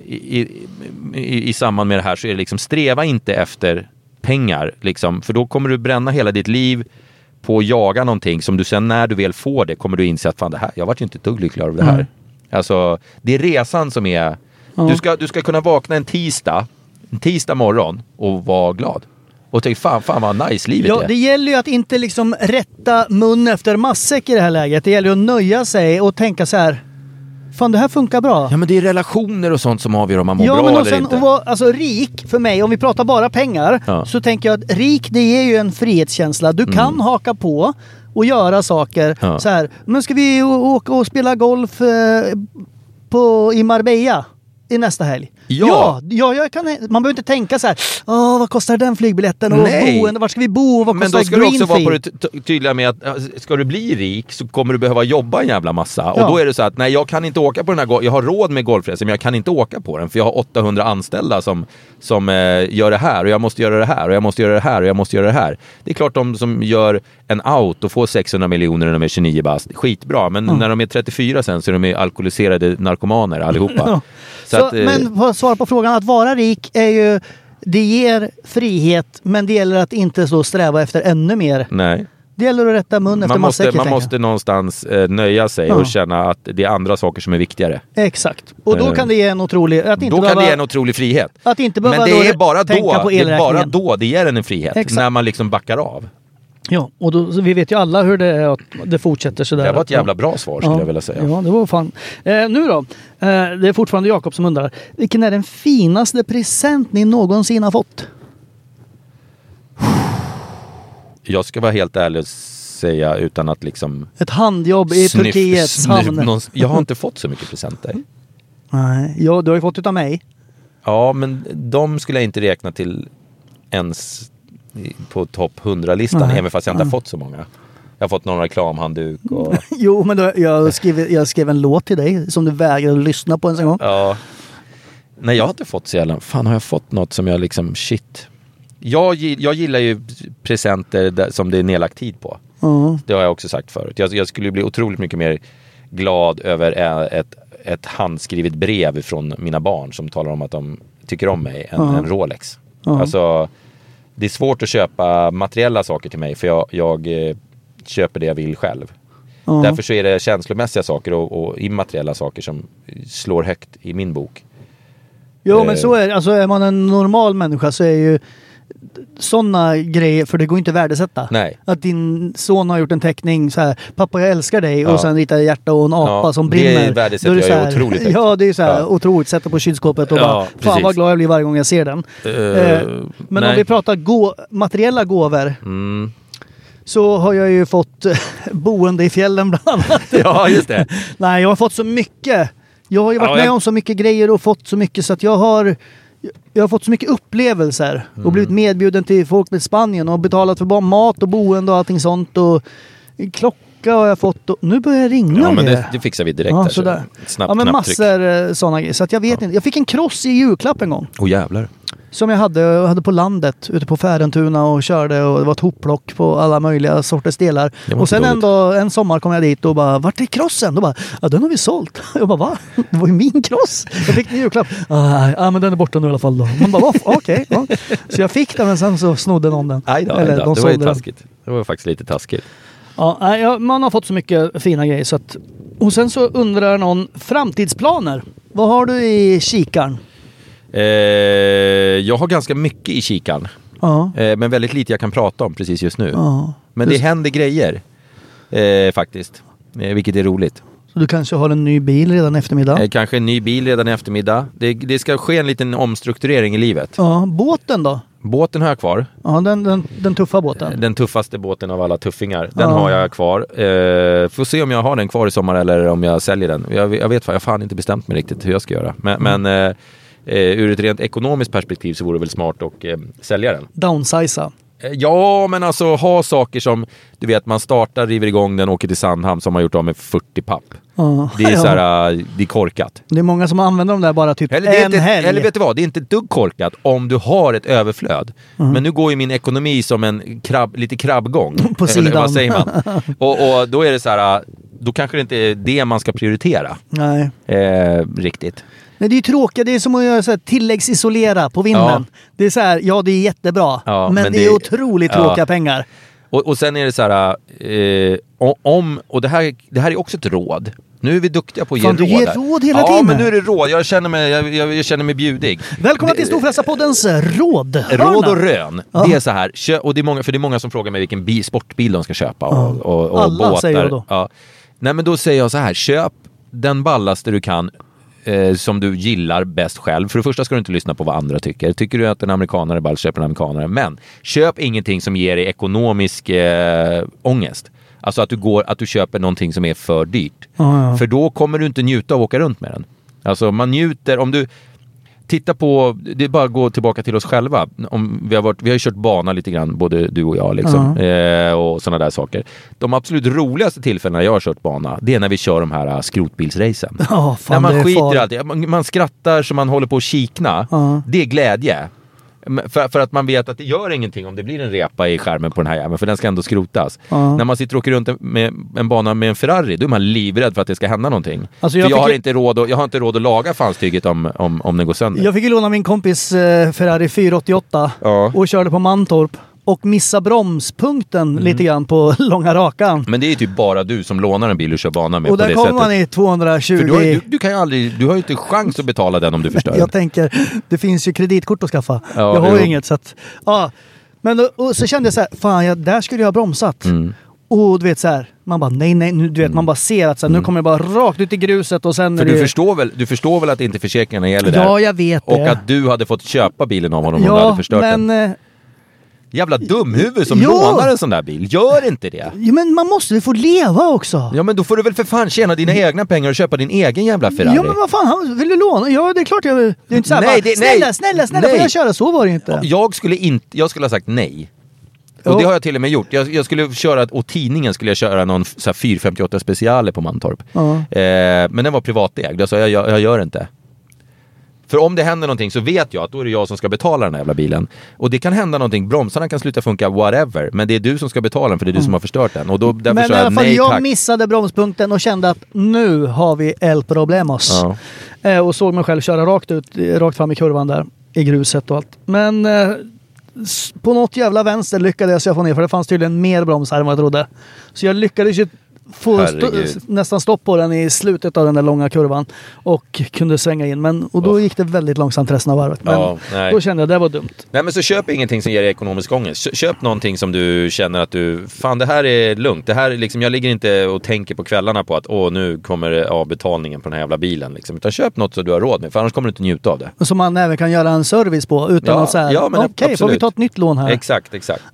i samband med det här så är det liksom, sträva inte efter pengar. Liksom, för då kommer du bränna hela ditt liv på att jaga någonting som du sen när du väl får det kommer du inse att fan det här, jag vart ju inte tugg lycklig av det här. Alltså det är resan som är... Du ska kunna vakna en tisdag morgon och vara glad. Och tänk fan vad nice livet är. Det gäller ju att inte liksom rätta mun efter matsäck i det här läget. Det gäller ju att nöja sig och tänka så här: fan det här funkar bra. Ja men det är relationer och sånt som avgör om man mår bra men eller inte. Alltså rik för mig, om vi pratar bara pengar så tänker jag att rik det är ju en frihetskänsla. Du kan haka på och göra saker så här. Men ska vi åka och spela golf i Marbella i nästa helg? Ja, jag kan, man behöver inte tänka så här: vad kostar den flygbiljetten och boende, var ska vi bo, vad kostar Greenfield? Men då ska du också vara på det tydliga med att ska du bli rik så kommer du behöva jobba en jävla massa. Och då är det så att nej, jag kan inte åka på den här jag har råd med golfresor men jag kan inte åka på den för jag har 800 anställda som gör det här och jag måste göra det här och jag måste göra det här och jag måste göra det här. Det är klart de som gör en out och får 600 miljoner när de är 29 bast, skitbra, men när de är 34 sen så är de alkoholiserade narkomaner allihopa. Men svar på frågan, att vara rik är ju, det ger frihet, men det gäller att inte så sträva efter ännu mer. Nej. Det gäller att rätta mun efter matsäcken. Man måste någonstans nöja sig och känna att det är andra saker som är viktigare. Exakt. Och då kan det ge en otrolig... Kan det ge en otrolig frihet. Att inte behöva men det är bara tänka på elräkningen. Det är bara då det ger en frihet. Exakt. När man liksom backar av. Ja, och då, vi vet ju alla hur det är att det fortsätter sådär. Det var ett jävla bra svar skulle jag vilja säga. Ja, det var fan. Nu då, det är fortfarande Jakob som undrar. Vilken är den finaste present ni någonsin har fått? Jag ska vara helt ärlig och säga utan att liksom... Ett handjobb i Turkiets hamn. Jag har inte fått så mycket presenter. Nej, du har ju fått utav mig. Ja, men de skulle jag inte räkna till ens på topp 100-listan, även fast jag inte har fått så många. Jag har fått någon reklamhandduk och... Jo, men då, jag skrev en låt till dig som du vägrade lyssna på en gång. Ja. Nej, jag har inte fått så jävla... Fan, har jag fått något som jag liksom... Shit. Jag gillar ju presenter som det är nedlagt tid på. Det har jag också sagt förut. Jag skulle bli otroligt mycket mer glad över ett handskrivet brev från mina barn som talar om att de tycker om mig än en Rolex. Alltså, det är svårt att köpa materiella saker till mig för jag köper det jag vill själv. Därför så är det känslomässiga saker och immateriella saker som slår högt i min bok. Jo, men så är alltså är man en normal människa så är ju sådana grejer, för det går inte att värdesätta. Nej. Att din son har gjort en teckning så här, pappa jag älskar dig, och sen ritar hjärta och en apa som brinner. Det värdesätter jag är otroligt högt. Ja, det är så här otroligt. Sätta på kylskåpet och bara, fan vad glad jag blir varje gång jag ser den. Men om vi pratar materiella gåvor, så har jag ju fått boende i fjällen bland annat. Ja, just det. Nej, jag har fått så mycket. Jag har ju varit med om så mycket grejer och fått så mycket så att jag har fått så mycket upplevelser och blivit medbjuden till folk med Spanien och betalat för mat och boende och allting sånt, och klocka har jag fått, och nu börjar jag ringa. Ja, men det fixar vi direkt. Ja, sådär. Snabbt, ja, men massor sådana grejer. Så att jag vet inte. Jag fick en kross i julklapp en gång. Åh jävlar. Som jag hade på landet ute på Färentuna och körde, och det var ett hopplock på alla möjliga sorters delar. Och sen en sommar kom jag dit och bara, vart är krossen? Då bara, ja den har vi sålt. Jag bara, va? Det var ju min kross. Jag fick en julklapp. Ja men den är borta nu i alla fall då. Man bara, okej. Ja. Så jag fick den, men sen så snodde någon den. Aj då. Det var ju taskigt. Det var faktiskt lite taskigt. Ja, man har fått så mycket fina grejer så att, och sen så undrar någon framtidsplaner. Vad har du i kikaren? Jag har ganska mycket i kikaren. Men väldigt lite jag kan prata om precis just nu. Men det händer grejer faktiskt, vilket är roligt. Så du kanske har en ny bil redan i eftermiddag? Kanske en ny bil redan i eftermiddag. Det ska ske en liten omstrukturering i livet. Ja, båten då? Båten har jag kvar. Ja, den tuffa båten. Den tuffaste båten av alla tuffingar. Den har jag kvar. Får se om jag har den kvar i sommar eller om jag säljer den. Jag vet, jag har fan inte bestämt mig riktigt hur jag ska göra. Men ur ett rent ekonomiskt perspektiv så vore det väl smart att sälja den. Downsiza. Ja, men alltså ha saker som, du vet, man startar, river igång den, åker till Sandhamn som har gjort av med 40 papp. Det är så här, det är korkat. Det är många som använder dem där bara typ helg. Eller vet du vad, det är inte ett dugg korkat om du har ett överflöd. Men nu går ju min ekonomi som en lite krabbgång. På sidan. Eller vad säger man? och då är det så här, då kanske det inte är det man ska prioritera. Nej. Riktigt. Nej, det är ju tråkigt. Det är som att göra så här, tilläggsisolera på vinden. Ja. Det är så här, ja det är jättebra. Ja, men det är otroligt tråkiga pengar. Och sen är det så här, och det här är också ett råd. Nu är vi duktiga på att ge råd. Du ger råd hela tiden. Ja, men nu är det råd. Jag känner mig bjudig. Välkomna till Storfräsarpoddens råd. Råd och rön. Ja. Det är så här, och det är många som frågar mig vilken sportbil de ska köpa. Och alla båtar. Säger jag då. Ja. Nej, men då säger jag så här, köp den ballaste du kan som du gillar bäst själv. För det första ska du inte lyssna på vad andra tycker. Tycker du att en amerikanare ball, köper en amerikanare. Men köp ingenting som ger dig ekonomisk ångest. Alltså att du köper någonting som är för dyrt. För då kommer du inte njuta av att åka runt med den. Alltså man njuter, om du tittar på, det är bara att gå tillbaka till oss själva. Vi har ju kört bana lite grann, både du och jag liksom, och sådana där saker. De absolut roligaste tillfällena jag har kört bana, det är när vi kör de här skrotbilsracen. När man skiter i allt. Man skrattar så man håller på att kikna. Det är glädje. För att man vet att det gör ingenting om det blir en repa i skärmen på den här jäveln, för den ska ändå skrotas. När man sitter och åker runt med en bana med en Ferrari, då är man livrädd för att det ska hända någonting. Alltså jag har inte råd att laga fanstyget om den går sönder. Jag fick ju låna min kompis Ferrari 488 och körde på Mantorp. Och missa bromspunkten lite grann på långa rakan. Men det är typ bara du som lånar en bil och kör bana med. Och där kommer man i 220. För du kan ju aldrig, du har ju inte chans att betala den om du förstör. Jag tänker, det finns ju kreditkort att skaffa. Ja, jag har ju inget så att, men och så kände jag så här, fan där skulle jag ha bromsat. Och du vet så här, man bara nej, du vet man bara ser att så här, nu kommer jag bara rakt ut i gruset och sen. För du förstår väl att inte försäkringarna gäller där. Ja, jag vet det. Och att du hade fått köpa bilen av honom om du hade förstört den. Jävla dumhuvud som lånar en sån där bil. Gör inte det. Ja, men man måste ju få leva också. Ja, men då får du väl för fan tjäna dina egna pengar och köpa din egen jävla Ferrari. Ja, men vad fan, vill du låna? Ja, det är klart jag vill. Det är inte så här, snälla, får jag köra? Så var det inte. Jag skulle ha sagt nej. Och det har jag till och med gjort. Jag skulle köra, och tidningen skulle jag köra någon så här 458 speciale på Mantorp. Men den var privatägd. Jag sa, jag gör inte. För om det händer någonting så vet jag att då är det jag som ska betala den här jävla bilen. Och det kan hända någonting, bromsarna kan sluta funka, whatever. Men det är du som ska betala den, för det är du som har förstört den. Och då, därför men i alla fall, nej, jag missade bromspunkten och kände att nu har vi el problemos. Och såg mig själv köra rakt fram i kurvan där, i gruset och allt. Men på något jävla vänster lyckades jag få ner, för det fanns tydligen mer bromsar än vad jag trodde. Så jag lyckades ju få nästan stopp på den i slutet av den där långa kurvan och kunde svänga in. Och då gick det väldigt långsamt resten av varvet. Men då kände jag att det var dumt. Nej, men så köp ingenting som ger dig ekonomisk ångest. Köp någonting som du känner att fan, det här är lugnt. Det här är liksom, jag ligger inte och tänker på kvällarna på att nu kommer avbetalningen på den här jävla bilen. Liksom. Utan köp något som du har råd med, för annars kommer du inte njuta av det. Som man även kan göra en service på utan att säga, okej, får vi ta ett nytt lån här? Exakt.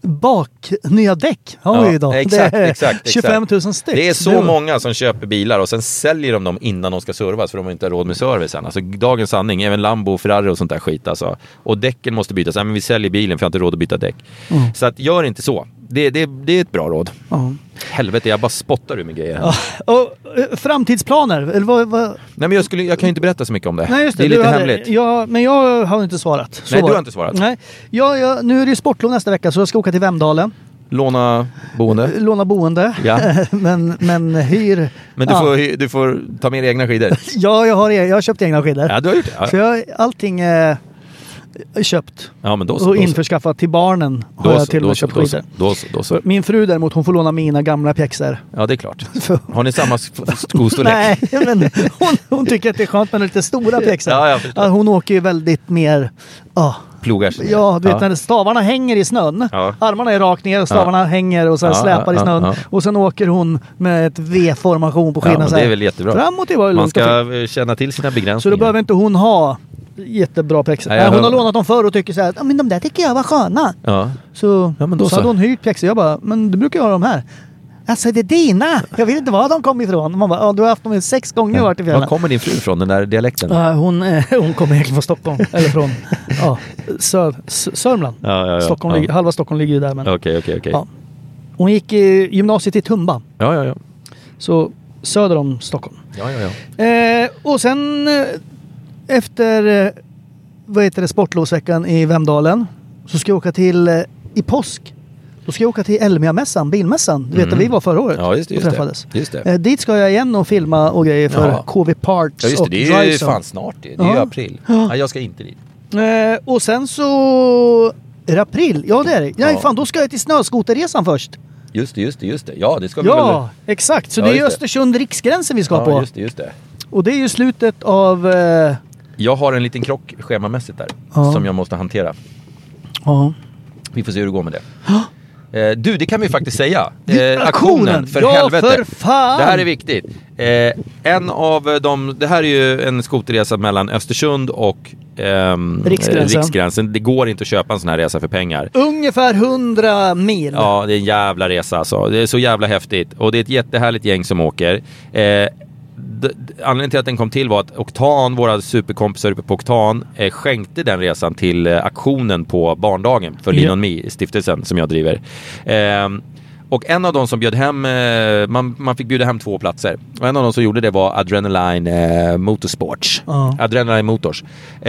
Nya däck har vi idag. Exakt. 25 000 styck. Det är så många som köper bilar och sen säljer de dem innan de ska servas, för de har inte råd med servicen. Alltså dagens sanning, även Lambo, Ferrari och sånt där skit alltså. Och däcken måste bytas. Men vi säljer bilen för att jag inte har råd att byta däck. Så att gör inte så. Det är ett bra råd. Helvete, jag bara spottar ur med grejer här. Och framtidsplaner? Eller vad? Nej, men jag kan ju inte berätta så mycket om det. Nej, just det. Det är lite hemligt. Men jag har inte svarat. Nej, du har inte svarat. Nej. Nu är det sportlov nästa vecka, så jag ska åka till Vemdalen. Låna boende. Ja. men hyr. Men du får ta med egna skidor. Ja, jag har köpt egna skidor. Ja, du har gjort det. Ja. För allting är köpt. Ja, men då och införskaffat till barnen har jag till och med köpt skidor. Då så. Min fru däremot, hon får låna mina gamla pjäxor. Ja, det är klart. Har ni samma skostorlek? Nej, men hon tycker att det är skönt med lite stora pjäxor. Ja, hon åker ju väldigt mer... Plogar sig. Ja, du vet när stavarna hänger i snön. Ja. Armarna är rakt ner och stavarna hänger och sen släpar i snön. Ja. Och sen åker hon med ett V-formation på skidan. Ja, det är väl jättebra. Framåt i var man ska känna till sina begränsningar. Så då behöver inte hon ha jättebra pjäxor. Hon har lånat dem förr och tycker så här, men de där tycker jag var sköna. Ja. Så då hade hon hyrt pjäxor. Jag bara, men du brukar ha de här. Alltså det är dina. Jag vet inte var de kom ifrån. Man bara, du har haft dem 6 gånger varit i fjällen. Var kommer din fru från, den där dialekten? Hon kommer egentligen från Stockholm. Eller från Sörmland. Ja. Stockholm halva Stockholm ligger ju där. Men, Okej. Ja. Hon gick i gymnasiet i Tumba. Ja. Så söder om Stockholm. Ja. Och sen efter sportlovsveckan i Vemdalen så ska jag åka till i påsk. Då ska jag åka till Elmia-mässan, bilmässan. Du vet att vi var förra året. Ja, just det. Dit ska jag igen och filma och grejer för KV Parts. Ja, just det. Det är ju fan snart det. Det är ju april. Ja, jag ska inte dit. Och sen så... Är det april? Ja, det är det. Nej, fan, då ska jag till snöskoterresan först. Just det. Ja, det ska vi väl... Ja, exakt. Så det är Östersund riksgränsen vi ska på. Just det. Och det är ju slutet av... Jag har en liten krock schemamässigt där. Som jag måste hantera. Ja. Vi får se hur det går med det. Du, det kan vi faktiskt säga. Aktionen, för helvete. För fan. Det här är viktigt. En av dem, det här är ju en skoterresa mellan Östersund och Riksgränsen. Det går inte att köpa en sån här resa för pengar. Ungefär 100 mil. Ja, det är en jävla resa alltså. Det är så jävla häftigt. Och det är ett jättehärligt gäng som åker. Anledningen till att den kom till var att Oktan, våra superkompisar uppe på Oktan, skänkte den resan till aktionen på barndagen för Lean On Me, stiftelsen som jag driver. Och en av dem som bjöd hem, man fick bjuda hem 2 platser. Och en av dem som gjorde det var Adrenaline Motorsports. Adrenaline Motors.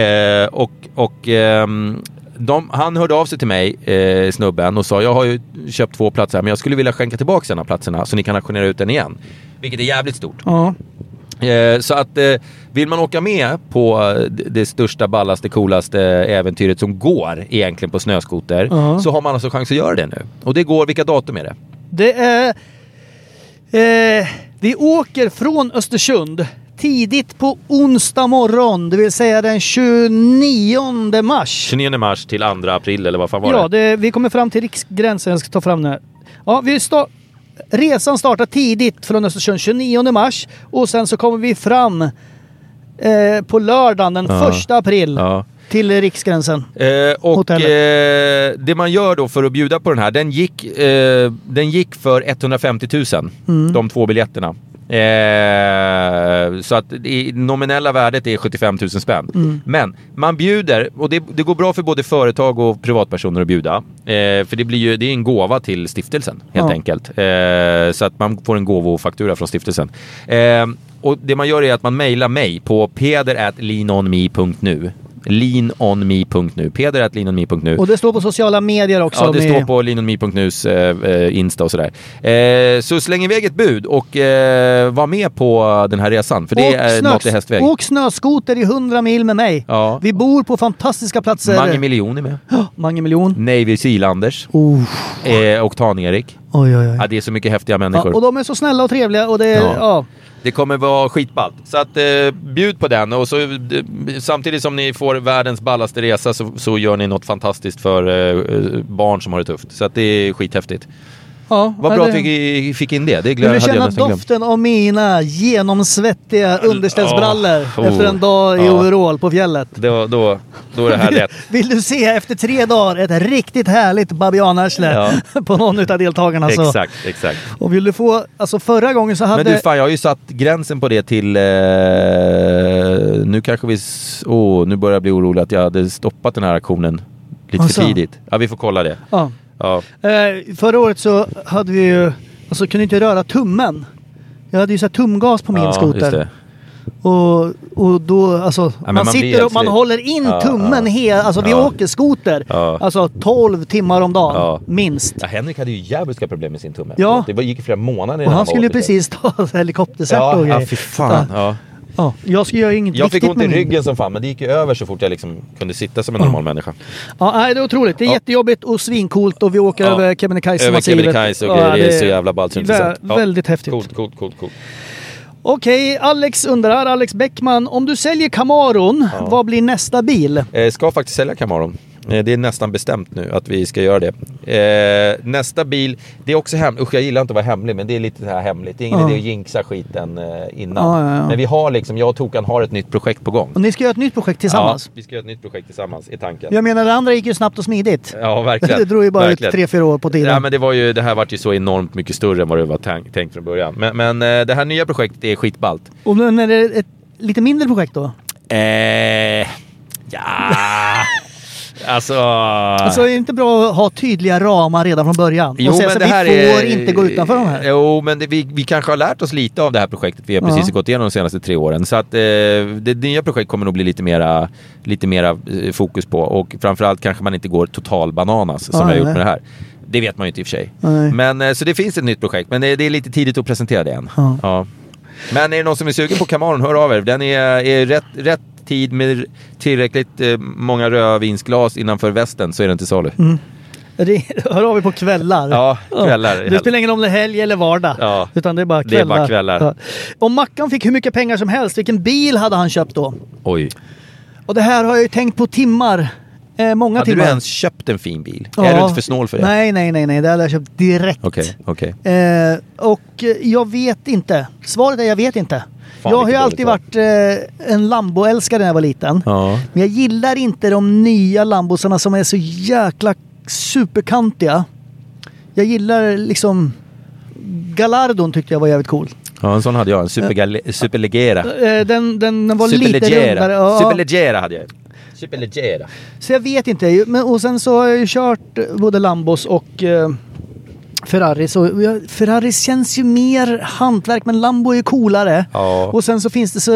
Han hörde av sig till mig, snubben, och sa, jag har ju köpt 2 platser men jag skulle vilja skänka tillbaka en av platserna så ni kan auktionera ut den igen. Vilket är jävligt stort. Så att vill man åka med på det största, ballaste, coolaste äventyret som går egentligen på snöskoter, så har man alltså chans att göra det nu. Och det går, vilka datum är det? Det är vi åker från Östersund tidigt på onsdag morgon, det vill säga den 29 mars. 29 mars till 2 april eller vad fan var det? Ja, vi kommer fram till riksgränsen, jag ska ta fram det. Ja, resan startar tidigt från Östersund 29 mars och sen så kommer vi fram på lördagen den 1 april. till Riksgränsen. Och det man gör då för att bjuda på den här, den gick för 150 000, de 2 biljetterna. Så att det nominella värdet är 75 000 spänn. Men man bjuder, och det går bra för både företag och privatpersoner att bjuda, för det är en gåva till stiftelsen helt enkelt, så att man får en gåvofaktura från stiftelsen. Och det man gör är att man mejlar mig på peder@leanonme.nu. leanonme.nu. peder@leanonme.nu. Och det står på sociala medier också. Ja, det står på leanonme.nus Insta och sådär. Så släng iväg ett bud och var med på den här resan. För det är något i hästväg. Åk snöskoter i 100 mil med mig. Ja. Vi bor på fantastiska platser. Mange Miljon är med. Mange Miljon. Navy Sealanders. Oktan-Erik. Oj. Ja, det är så mycket häftiga människor. Ja, och de är så snälla och trevliga. Och det kommer vara skitballt. Så att bjud på den. Och så, samtidigt som ni får världens ballaste resa så gör ni något fantastiskt för barn som har det tufft. Så att det är skithäftigt. Ja, vad bra att vi fick in det. Vill du känna doften av mina genomsvettiga underställsbrallor efter en dag i overall på fjället? Då är det här rätt. Vill du se efter 3 dagar ett riktigt härligt babianarsle på någon av deltagarna? Exakt. Och vill du få, alltså förra gången så hade... Men du, fan, jag har ju satt gränsen på det till... nu kanske nu börjar jag bli orolig att jag hade stoppat den här aktionen lite för tidigt. Ja, vi får kolla det. Ja. Ja. Förra året så hade vi ju, alltså kunde inte röra tummen. Jag hade ju så här tumgas på min skoter. Just det. Och då, alltså man sitter och man håller in tummen vi åker skoter. Alltså 12 timmar om dagen, minst. Ja, Henrik hade ju jävligt problem med sin tumme. Ja. Det gick flera månader. Och han skulle ju precis ta helikoptersätt och grejer. Ja, fy fan. Ja, jag ska göra inget jag fick ont i ryggen som fan, men det gick ju över så fort jag liksom kunde sitta som en normal människa. Ja, det är otroligt. Det är jättejobbigt och svincoolt och vi åker över Kebnekaise. Över Kebnekaise och det är så jävla ballt. Väldigt häftigt. Coolt. Okej, Alex Bäckman, om du säljer Camaron, vad blir nästa bil? Ska faktiskt sälja Camaron. Det är nästan bestämt nu att vi ska göra det. Nästa bil, det är också hemligt. Usch, jag gillar inte att vara hemlig, men det är lite så här hemligt. Det är ingen idé att jinxa skiten innan. Men vi har jag och Tokan har ett nytt projekt på gång. Och ni ska göra ett nytt projekt tillsammans? Ja, vi ska göra ett nytt projekt tillsammans i tanken. Jag menar, det andra gick ju snabbt och smidigt. Ja, verkligen. Det drog ju bara ut 3-4 år på tiden. Ja, men det här var ju så enormt mycket större än vad det var tänkt från början. Men det här nya projektet är skitballt. Och men är det ett lite mindre projekt då? Alltså är det inte bra att ha tydliga ramar redan från början? Jo, och säga men vi får inte gå utanför de här. Jo, men vi kanske har lärt oss lite av det här projektet vi har precis gått igenom de senaste 3 åren. Så att det nya projektet kommer nog bli lite mera fokus på. Och framförallt kanske man inte går total bananas som jag har gjort med det här. Det vet man ju inte i och för sig. Men, så det finns ett nytt projekt, men det är lite tidigt att presentera det än. Ja. Men är det någon som är sugen på Camaron, hör av er. Den är rätt tid med tillräckligt många rödvinsglas innanför västen, så är den till salu. Hör av er på kvällar. Ja, kvällar. Det spelar ingen om det är helg eller vardag. Utan det är bara kvällar. Det är bara kvällar. Ja. Om Mackan fick hur mycket pengar som helst, vilken bil hade han köpt då? Oj. Och det här har jag ju tänkt på timmar. Många hade timmar. Du ens köpt en fin bil? Är du inte för snål för det? Nej. Det hade jag köpt direkt. Okej. Och jag vet inte. Svaret är jag vet inte. Fan, jag har ju alltid varit en Lambo-älskare när jag var liten. Ja. Men jag gillar inte de nya Lambosarna som är så jäkla superkantiga. Jag gillar liksom... Gallardon tyckte jag var jävligt cool. Ja, en sån hade jag. En Superleggera. Den var lite rundare. Ja. Superleggera hade jag. Superleggera. Så jag vet inte. Och sen så har jag ju kört både Lambos och Ferraris. Och Ferraris känns ju mer hantverk, men Lambo är ju coolare. Ja. Och sen så finns det så...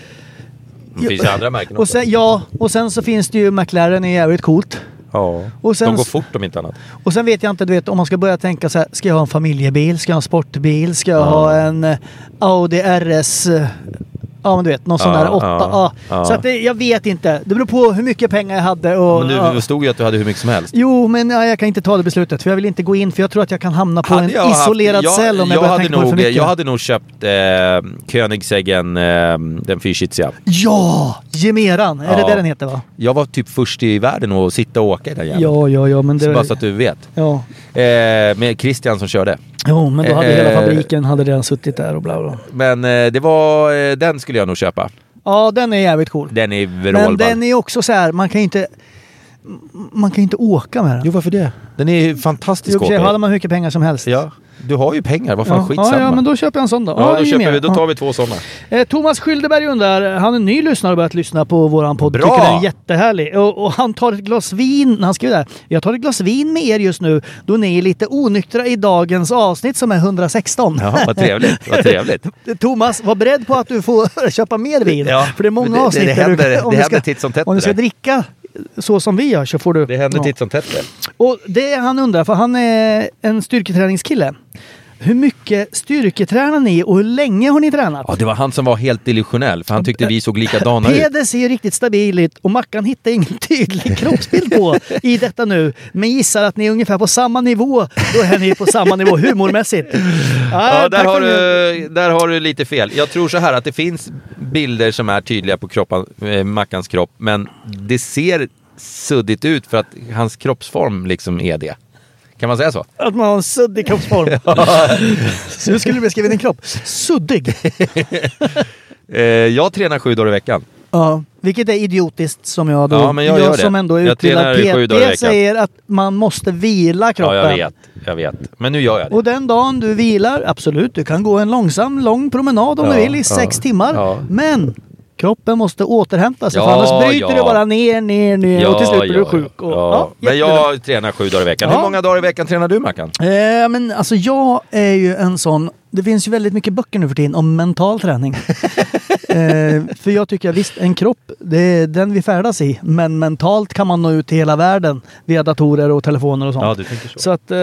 Det finns ju andra märken också. Och sen så finns det ju McLaren, är jävligt coolt. Ja, och sen, de går fort om inte annat. Och sen vet jag inte, om man ska börja tänka så här, ska jag ha en familjebil, ska jag ha en sportbil, ska jag ha en Audi RS, men du vet, någon sån där 8. Så att jag vet inte. Det beror på hur mycket pengar jag hade. Och, men du stod ju att du hade hur mycket som helst. Jo, men jag kan inte ta det beslutet. För jag vill inte gå in, för jag tror att jag kan hamna på en isolerad cell om jag börjar tänka på för mycket. Jag hade nog köpt Koenigseggen, den fyrsitsiga. Ja, Gemeran. Är det den heter, va? Jag var typ först i världen att sitta och åka i den jäveln. Ja, men det... Så bara så att du vet. Ja. Med Christian som körde. Jo, men då hade hela fabriken redan suttit där och bla bla. Men det var... den skulle jag nog köpa. Ja, den är jävligt cool. Den är vrålball. Men den är också så här, man kan inte åka med den. Jo, varför det? Den är ju fantastisk. Jo, hade man hur mycket pengar som helst. Ja, du har ju pengar. Vad fan, skitsamma. Ja, men då köper jag en sån då. Ja, då tar vi 2 sådana. Thomas Skyldeberg undrar, han är ny lyssnare och börjat lyssna på våran podd. Bra! Tycker den är jättehärlig. Och han tar ett glas vin, han skriver där. Jag tar ett glas vin med er just nu, då ni är lite onyktra i dagens avsnitt som är 116. Ja, vad trevligt. Vad trevligt. Thomas, var beredd på att du får köpa mer vin. Ja, för det är många avsnitt det händer titt som tätt. Om du ska dricka så som vi gör så får du... Det händer titt som tätt. Och det han undrar, för han är en styrketräningskille. Hur mycket styrketränar ni och hur länge har ni tränat? Ja, det var han som var helt illusionell, för han tyckte vi såg likadana ut. Peder ser riktigt stabil ut och Mackan hittar ingen tydlig kroppsbild på i detta nu. Men gissar att ni är ungefär på samma nivå. Då är ni på samma nivå humormässigt. Ja, där har du lite fel. Jag tror så här att det finns bilder som är tydliga på Mackans kropp, men det ser suddigt ut för att hans kroppsform liksom är det. Kan man säga så? Att man har en suddig kroppsform. Så hur skulle du beskriva din kropp? Suddig. Jag tränar 7 dagar i veckan. Ja, vilket är idiotiskt som jag då. Ja, men jag gör som det. Jag tränar 7 dagar i veckan. PT säger att man måste vila kroppen. Ja, jag vet. Men nu gör jag det. Och den dagen du vilar, absolut, du kan gå en lång promenad om du vill i 6 timmar. Ja. Men kroppen måste återhämta sig, för annars bryter du bara ner och till slut blir du sjuk. Men jag tränar 7 dagar i veckan. Hur många dagar i veckan tränar du, Mackan? Men alltså jag är ju en sån... Det finns ju väldigt mycket böcker nu för tiden om mental träning. För jag tycker visst, en kropp, det är den vi färdas i. Men mentalt kan man nå ut till hela världen via datorer och telefoner och sånt. Ja, du tänker så. Så att...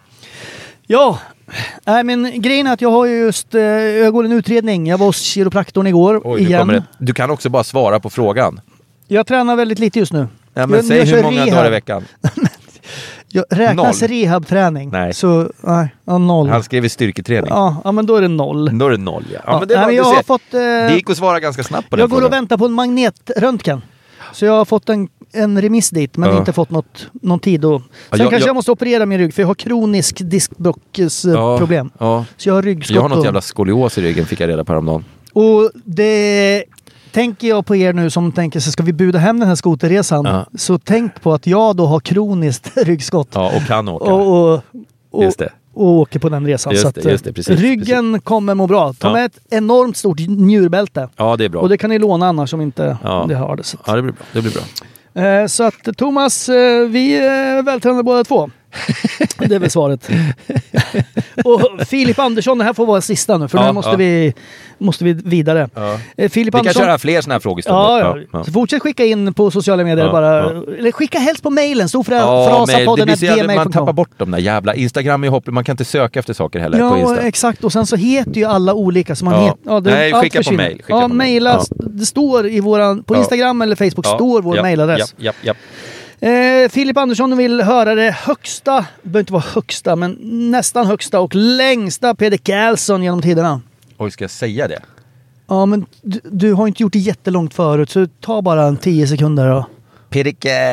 Nej, men grejen är att jag har ju just... jag går en utredning. Jag var hos kiropraktorn igår. Oj, igen. Du kan också bara svara på frågan. Jag tränar väldigt lite just nu. Ja, men säg hur många dagar i veckan? Jag räknas rehabträning. Nej. Så, nej, 0. Han skrev styrketräning. Ja, men då är det 0. Då är det 0, ja. Men det, jag har fått, det gick att svara ganska snabbt på den Jag frågan. går och väntar på en magnetröntgen. Så jag har fått en remiss dit, men inte fått någon tid. Sen jag måste operera min rygg, för jag har kronisk diskbråcksproblem. Ja. Så jag har ryggskott. Jag har något jävla skolios i ryggen, fick jag reda på häromdagen. Och det... Tänker jag på er nu som tänker så ska vi buda hem den här skoterresan, så tänk på att jag då har kroniskt ryggskott. Ja, och kan åka. Just det. Och åker på den resan. Just det, precis, ryggen kommer må bra. Ta med ett enormt stort njurbälte. Ja, det är bra. Och det kan ni låna annars om inte det har det. Så. Ja, det blir bra. Så att Thomas, vi är vältränade båda två. Det är väl svaret. Och Filip Andersson, det här får vara sista nu, för nu måste vi vidare. Filip vi kan köra fler såna här frågestunder. Ja. Så fortsätt skicka in på sociala medier eller skicka helst på mejlen. Frasapodden@gmail.com. Man tappar bort de där jävla Instagram är hoppigt. Man kan inte söka efter saker heller på Insta. Ja, exakt. Och sen så heter ju alla olika som man heter. Nej, skicka på mejl. Mejla. Det står i på Instagram eller Facebook står vår mejladress. Ja. Filip Andersson vill höra det högsta, det behöver inte vara högsta, men nästan högsta och längsta Peder Karlsson genom tiderna. Oj, ska jag säga det? Ja, men du har inte gjort det jättelångt förut, så ta bara 10 sekunder då. Peder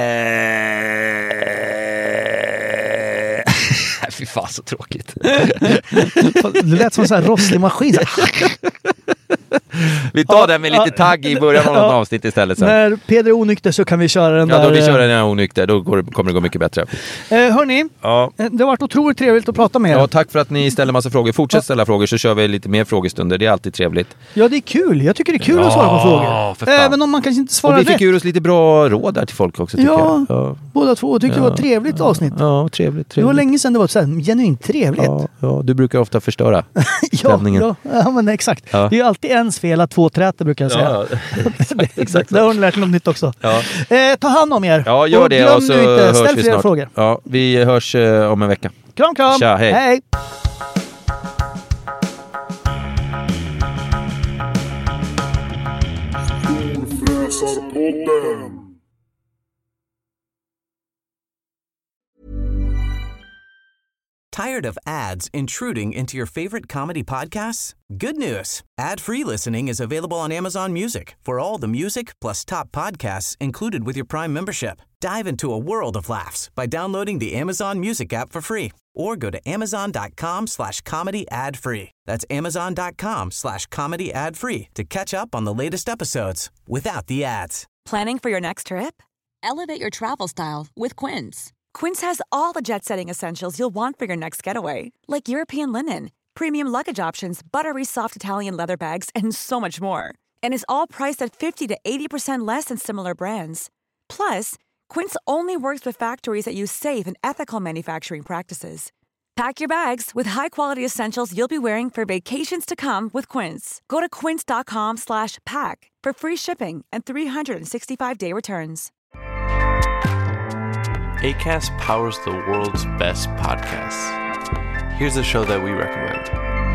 Fy fan, så tråkigt. Det lät som en sån här rosslig maskin. Vi tar den med lite tagg i början av något avsnitt istället sen. När Peder är onykter så kan vi köra den där. Ja, då vi kör den när jag är onykter. Då kommer det gå mycket bättre. Hörni, det har varit otroligt trevligt att prata med er. Ja, tack för att ni ställer massa frågor. Fortsätt ställa frågor så kör vi lite mer frågestunder. Det är alltid trevligt. Ja, det är kul. Jag tycker det är kul att svara på frågor. Även om man kanske inte svarar rätt. Och vi fick ur oss lite bra råd där till folk också, tycker jag. Ja, båda två tyckte det var ett trevligt avsnitt. Ja, trevligt. Det var länge sedan det var så här genuint trevligt. Ja, du brukar ofta förstöra stämningen. Ja, men exakt. Ja. Det är ju alltid ens fel att 2 träter, brukar jag säga. Ja, exakt. Det har ni lärt något nytt också. Ja. Ta hand om er. Ja, gör det. Glöm och så nu inte, hörs ställ vi fler snart. frågor. Ja, vi hörs om en vecka. Kram. Tja, hej. Tired of ads intruding into your favorite comedy podcasts? Good news. Ad-free listening is available on Amazon Music for all the music plus top podcasts included with your Prime membership. Dive into a world of laughs by downloading the Amazon Music app for free or go to amazon.com/comedy ad free. That's amazon.com/comedy ad free to catch up on the latest episodes without the ads. Planning for your next trip? Elevate your travel style with Quince. Quince has all the jet-setting essentials you'll want for your next getaway, like European linen, premium luggage options, buttery soft Italian leather bags, and so much more. And is all priced at 50 to 80% less than similar brands. Plus, Quince only works with factories that use safe and ethical manufacturing practices. Pack your bags with high-quality essentials you'll be wearing for vacations to come with Quince. Go to quince.com/pack for free shipping and 365-day returns. Acast powers the world's best podcasts. Here's a show that we recommend.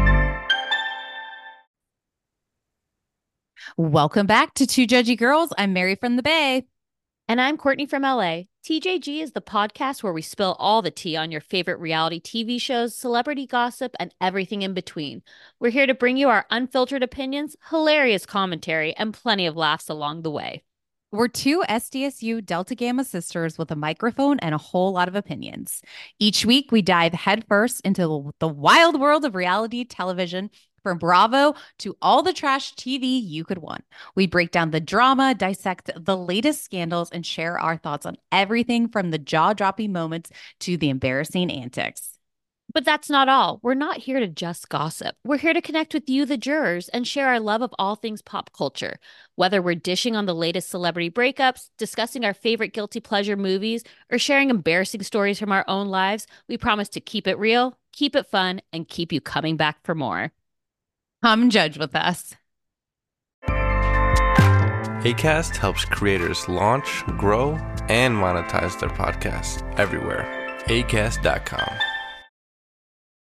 Welcome back to Two Judgy Girls. I'm Mary from the Bay. And I'm Courtney from LA. TJG is the podcast where we spill all the tea on your favorite reality TV shows, celebrity gossip, and everything in between. We're here to bring you our unfiltered opinions, hilarious commentary, and plenty of laughs along the way. We're two SDSU Delta Gamma sisters with a microphone and a whole lot of opinions. Each week, we dive headfirst into the wild world of reality television, from Bravo to all the trash TV you could want. We break down the drama, dissect the latest scandals, and share our thoughts on everything from the jaw-dropping moments to the embarrassing antics. But that's not all. We're not here to just gossip. We're here to connect with you, the jurors, and share our love of all things pop culture. Whether we're dishing on the latest celebrity breakups, discussing our favorite guilty pleasure movies, or sharing embarrassing stories from our own lives, we promise to keep it real, keep it fun, and keep you coming back for more. Come judge with us. Acast helps creators launch, grow, and monetize their podcasts everywhere. Acast.com.